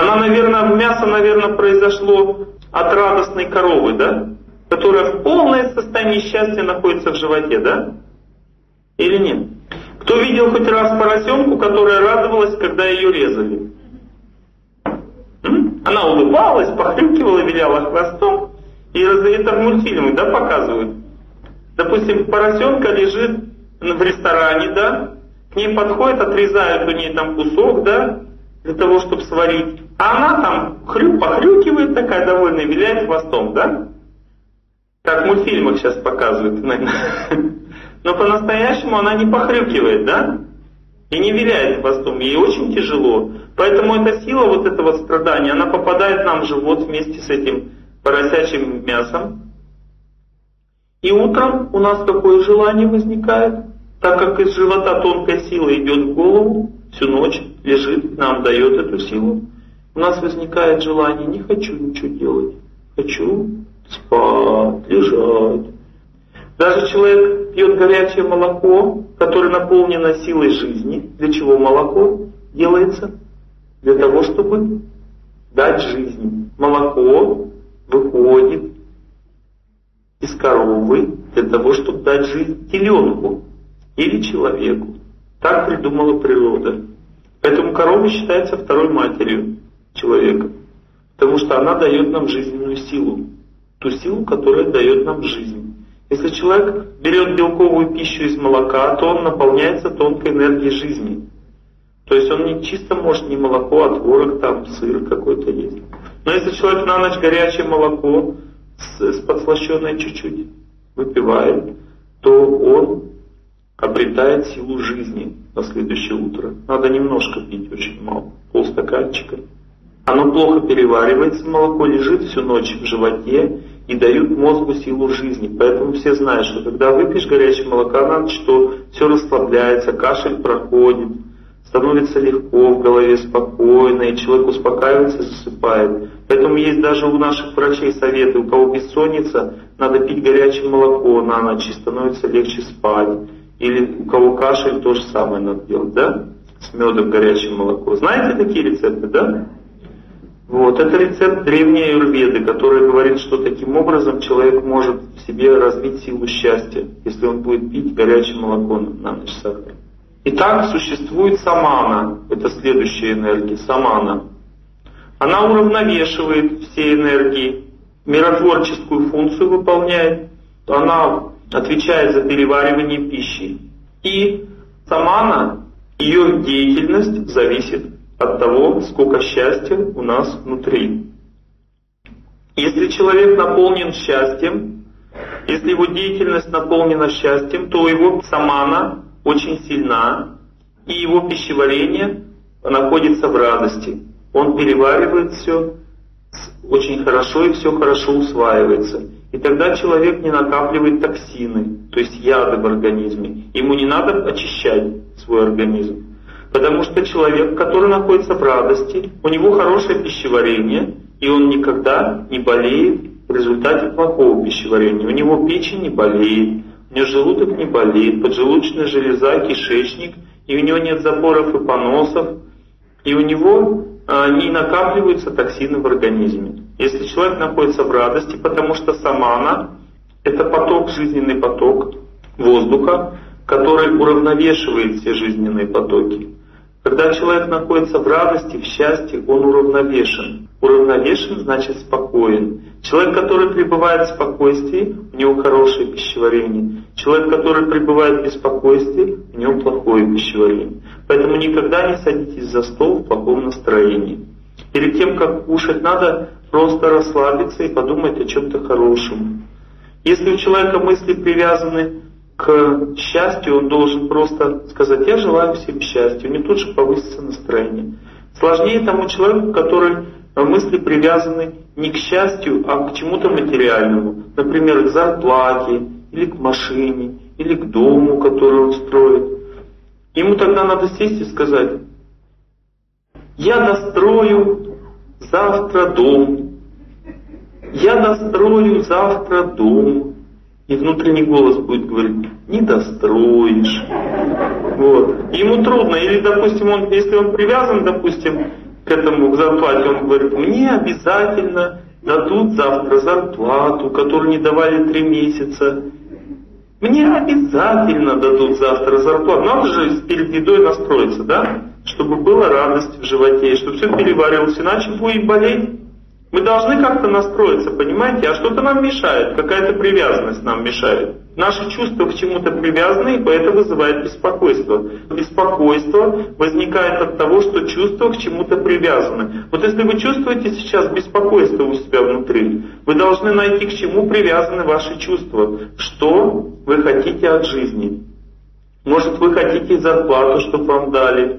Мясо, наверное, произошло от радостной коровы, да? Которая в полное состоянии счастья находится в животе, да? Или нет? Кто видел хоть раз поросенку, которая радовалась, когда ее резали? Она улыбалась, похрюкивала, виляла хвостом. И это в мультфильмах, да, показывают. Допустим, поросенка лежит в ресторане, да, к ней подходит, отрезают у нее там кусок, да, для того, чтобы сварить. А она там похрюкивает такая довольная, виляет хвостом, да? Как в мультфильмах сейчас показывают, наверное. Но по-настоящему она не похрюкивает, да? И не виляет хвостом, ей очень тяжело. Поэтому эта сила вот этого страдания, она попадает нам в живот вместе с этим поросячьим мясом. И утром у нас какое желание возникает? Так как из живота тонкая сила идет в голову, всю ночь лежит, нам дает эту силу, у нас возникает желание: не хочу ничего делать, хочу спать, лежать. Даже человек пьет горячее молоко, которое наполнено силой жизни. Для чего молоко делается? Для того, чтобы дать жизнь. Молоко выходит из коровы для того, чтобы дать жизнь теленку или человеку. Так придумала природа. Поэтому корова считается второй матерью человека. Потому что она дает нам жизненную силу. Ту силу, которая дает нам жизнь. Если человек берет белковую пищу из молока, то он наполняется тонкой энергией жизни. То есть он не чисто может не молоко, а творог, там сыр какой-то есть. Но если человек на ночь горячее молоко с подслащенной чуть-чуть выпивает, то он обретает силу жизни на следующее утро. Надо немножко пить, очень мало, полстаканчика. Оно плохо переваривается, молоко лежит всю ночь в животе и дают мозгу силу жизни. Поэтому все знают, что когда выпьешь горячее молоко на ночь, то все расслабляется, кашель проходит, становится легко, в голове спокойно, и человек успокаивается и засыпает. Поэтому есть даже у наших врачей советы: у кого бессонница, надо пить горячее молоко на ночь, и становится легче спать. Или у кого кашель, то же самое надо делать, да? С медом горячее молоко. Знаете такие рецепты, да? Вот, это рецепт древней аюрведы, который говорит, что таким образом человек может в себе развить силу счастья, если он будет пить горячее молоко на ночь сахар. Итак, существует самана, это следующая энергия, самана. Она уравновешивает все энергии, миротворческую функцию выполняет, она отвечает за переваривание пищи. И самана, ее деятельность зависит от того, сколько счастья у нас внутри. Если человек наполнен счастьем, если его деятельность наполнена счастьем, то его самана очень сильна, и его пищеварение находится в радости. Он переваривает все очень хорошо, и все хорошо усваивается. И тогда человек не накапливает токсины, то есть яды в организме. Ему не надо очищать свой организм. Потому что человек, который находится в радости, у него хорошее пищеварение, и он никогда не болеет в результате плохого пищеварения. У него печень не болеет, у него желудок не болеет, поджелудочная железа, кишечник, и у него нет запоров и поносов, и у него не накапливаются токсины в организме. Если человек находится в радости, потому что самана — это поток, жизненный поток воздуха, который уравновешивает все жизненные потоки. Когда человек находится в радости, в счастье, он уравновешен. Уравновешен значит спокоен. Человек, который пребывает в спокойствии, у него хорошее пищеварение. Человек, который пребывает в беспокойстве, у него плохое пищеварение. Поэтому никогда не садитесь за стол в плохом настроении. Перед тем, как кушать, надо просто расслабиться и подумать о чем-то хорошем. Если у человека мысли привязаны к счастью, он должен просто сказать: я желаю всем счастья, у него тут же повысится настроение. Сложнее тому человеку, который мысли привязаны не к счастью, а к чему-то материальному. Например, к зарплате, или к машине, или к дому, который он строит. Ему тогда надо сесть и сказать: я дострою завтра дом, я дострою завтра дом. И внутренний голос будет говорить: не достроишь. Вот. Ему трудно. Или, допустим, если он привязан, допустим, к этому, к зарплате, он говорит: мне обязательно дадут завтра зарплату, которую не давали 3 месяца. Мне обязательно дадут завтра зарплату. Надо же перед едой настроиться, да? Чтобы была радость в животе, чтобы все переваривалось, иначе будет болеть. Мы должны как-то настроиться, понимаете? А что-то нам мешает, какая-то привязанность нам мешает. Наши чувства к чему-то привязаны, и это вызывает беспокойство. Беспокойство возникает от того, что чувства к чему-то привязаны. Вот если вы чувствуете сейчас беспокойство у себя внутри, вы должны найти, к чему привязаны ваши чувства. Что вы хотите от жизни? Может, вы хотите зарплату, чтобы вам дали?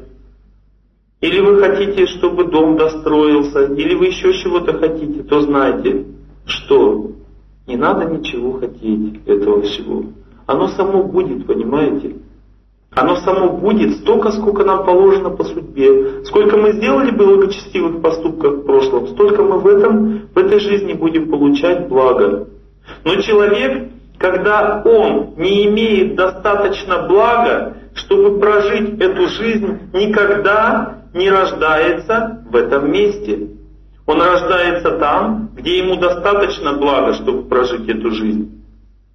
Или вы хотите, чтобы дом достроился, или вы еще чего-то хотите, то знайте, что не надо ничего хотеть этого всего. Оно само будет, понимаете? Оно само будет столько, сколько нам положено по судьбе. Сколько мы сделали благочестивых поступков в прошлом, столько мы в этой жизни будем получать благо. Но человек, когда он не имеет достаточно блага, чтобы прожить эту жизнь, никогда не рождается в этом месте. Он рождается там, где ему достаточно блага, чтобы прожить эту жизнь.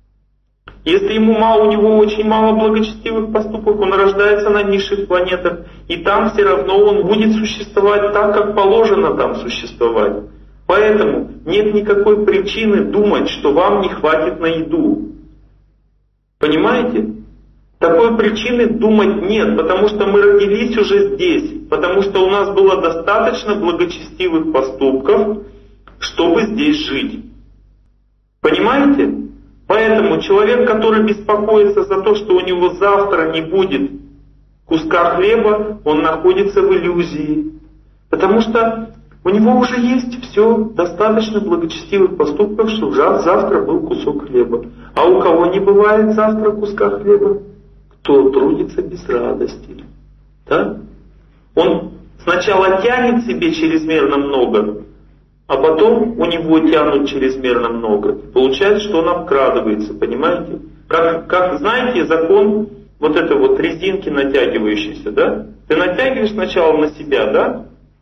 Если ему мало, у него очень мало благочестивых поступков, он рождается на низших планетах, и там все равно он будет существовать так, как положено там существовать. Поэтому нет никакой причины думать, что вам не хватит на еду. Понимаете? Такой причины думать нет, потому что мы родились уже здесь, потому что у нас было достаточно благочестивых поступков, чтобы здесь жить. Понимаете? Поэтому человек, который беспокоится за то, что у него завтра не будет куска хлеба, он находится в иллюзии. Потому что у него уже есть все, достаточно благочестивых поступков, чтобы завтра был кусок хлеба. А у кого не бывает завтра куска хлеба? Кто трудится без радости. Да? Он сначала тянет себе чрезмерно много, а потом у него тянут чрезмерно много. Получается, что он обкрадывается, понимаете? Как знаете, закон вот этой вот резинки натягивающейся, да? Ты натягиваешь сначала на себя, да?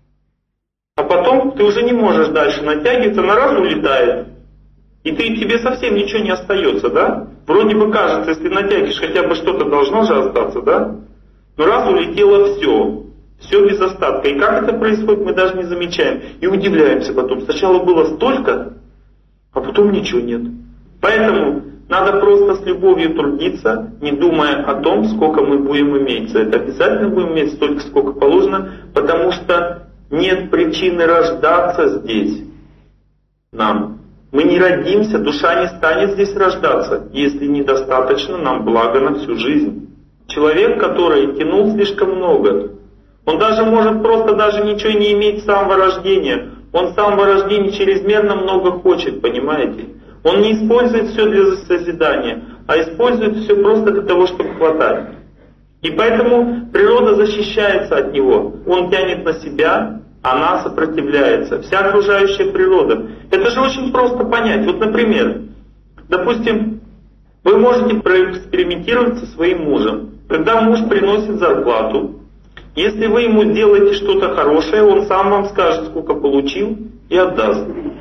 А потом ты уже не можешь дальше натягиваться, она раз улетает. И тебе совсем ничего не остается, да? Вроде бы кажется, если натягиваешь, хотя бы что-то должно же остаться, да? Но раз улетело все. Все без остатка. И как это происходит, мы даже не замечаем. И удивляемся потом. Сначала было столько, а потом ничего нет. Поэтому надо просто с любовью трудиться, не думая о том, сколько мы будем иметь. Это обязательно будем иметь столько, сколько положено, потому что нет причины рождаться здесь нам. Мы не родимся, душа не станет здесь рождаться, если недостаточно нам блага на всю жизнь. Человек, который тянул слишком много, он даже может просто даже ничего не иметь с самого рождения. Он с самого рождения чрезмерно много хочет, понимаете? Он не использует все для созидания, а использует все просто для того, чтобы хватать. И поэтому природа защищается от него. Он тянет на себя, она сопротивляется. Вся окружающая природа. Это же очень просто понять. Вот, например, допустим, вы можете проэкспериментировать со своим мужем. Когда муж приносит зарплату, если вы ему сделаете что-то хорошее, он сам вам скажет, сколько получил, и отдаст.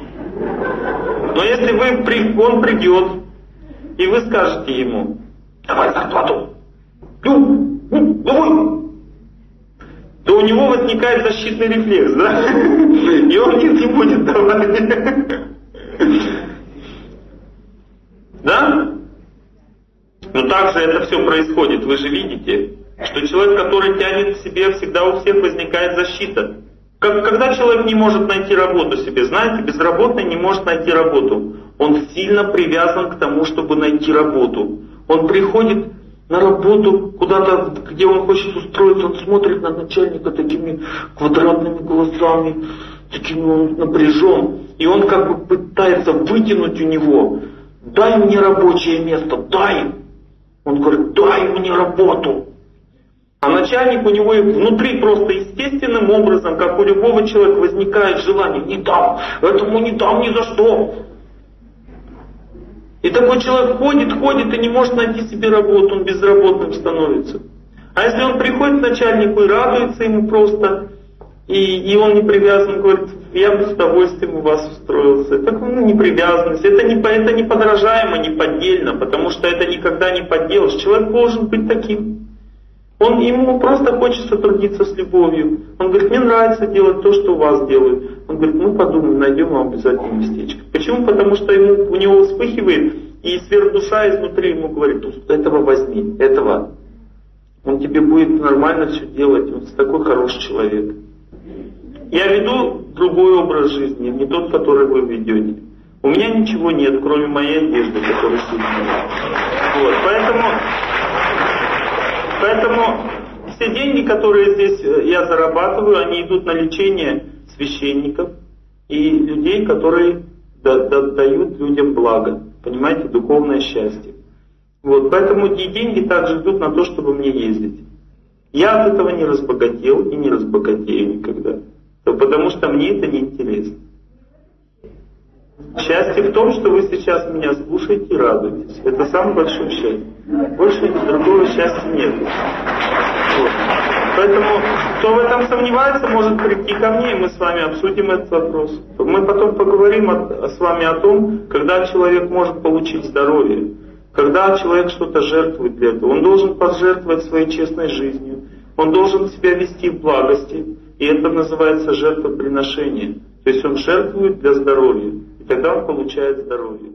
Но если он придет, и вы скажете ему: давай зарплату, давай, то у него возникает защитный рефлекс, да? И он не будет давать. Да? Но так же это все происходит, вы же видите, что человек, который тянет к себе, всегда у всех возникает защита. Когда человек не может найти работу себе, знаете, безработный не может найти работу. Он сильно привязан к тому, чтобы найти работу. Он приходит на работу куда-то, где он хочет устроиться, он смотрит на начальника такими квадратными глазами, такими он напряжен. И он как бы пытается вытянуть у него: дай мне рабочее место, дай. Он говорит: дай мне работу. А начальник у него внутри просто естественным образом, как у любого человека, возникает желание: не дам, этому не дам ни за что. И такой человек ходит и не может найти себе работу, он безработным становится. А если он приходит к начальнику и радуется ему просто, и он не привязан, говорит: я бы с удовольствием у вас устроился. Так, не привязанность, это не подражаемо, не поддельно, потому что это никогда не подделаешь. Человек должен быть таким. Ему просто хочется трудиться с любовью. Он говорит: мне нравится делать то, что у вас делают. Он говорит, ну подумаем, найдем вам обязательно местечко. Почему? Потому что у него вспыхивает, и сверхдуша изнутри ему говорит, этого возьми, этого. Он тебе будет нормально все делать, он такой хороший человек. Я веду другой образ жизни, не тот, который вы ведете. У меня ничего нет, кроме моей одежды, которая сидит. Вот, поэтому все деньги, которые здесь я зарабатываю, они идут на лечение священников и людей, которые дают людям благо. Понимаете, духовное счастье. Вот, поэтому и деньги также идут на то, чтобы мне ездить. Я от этого не разбогател и не разбогатею никогда. Потому что мне это не интересно. Счастье в том, что вы сейчас меня слушаете и радуетесь. Это самое большое счастье. Больше другого счастья нет. Вот. Поэтому, кто в этом сомневается, может прийти ко мне, и мы с вами обсудим этот вопрос. Мы потом поговорим с вами о том, когда человек может получить здоровье. Когда человек что-то жертвует для этого. Он должен пожертвовать своей честной жизнью. Он должен себя вести в благости. И это называется жертвоприношение. То есть он жертвует для здоровья. И тогда он получает здоровье.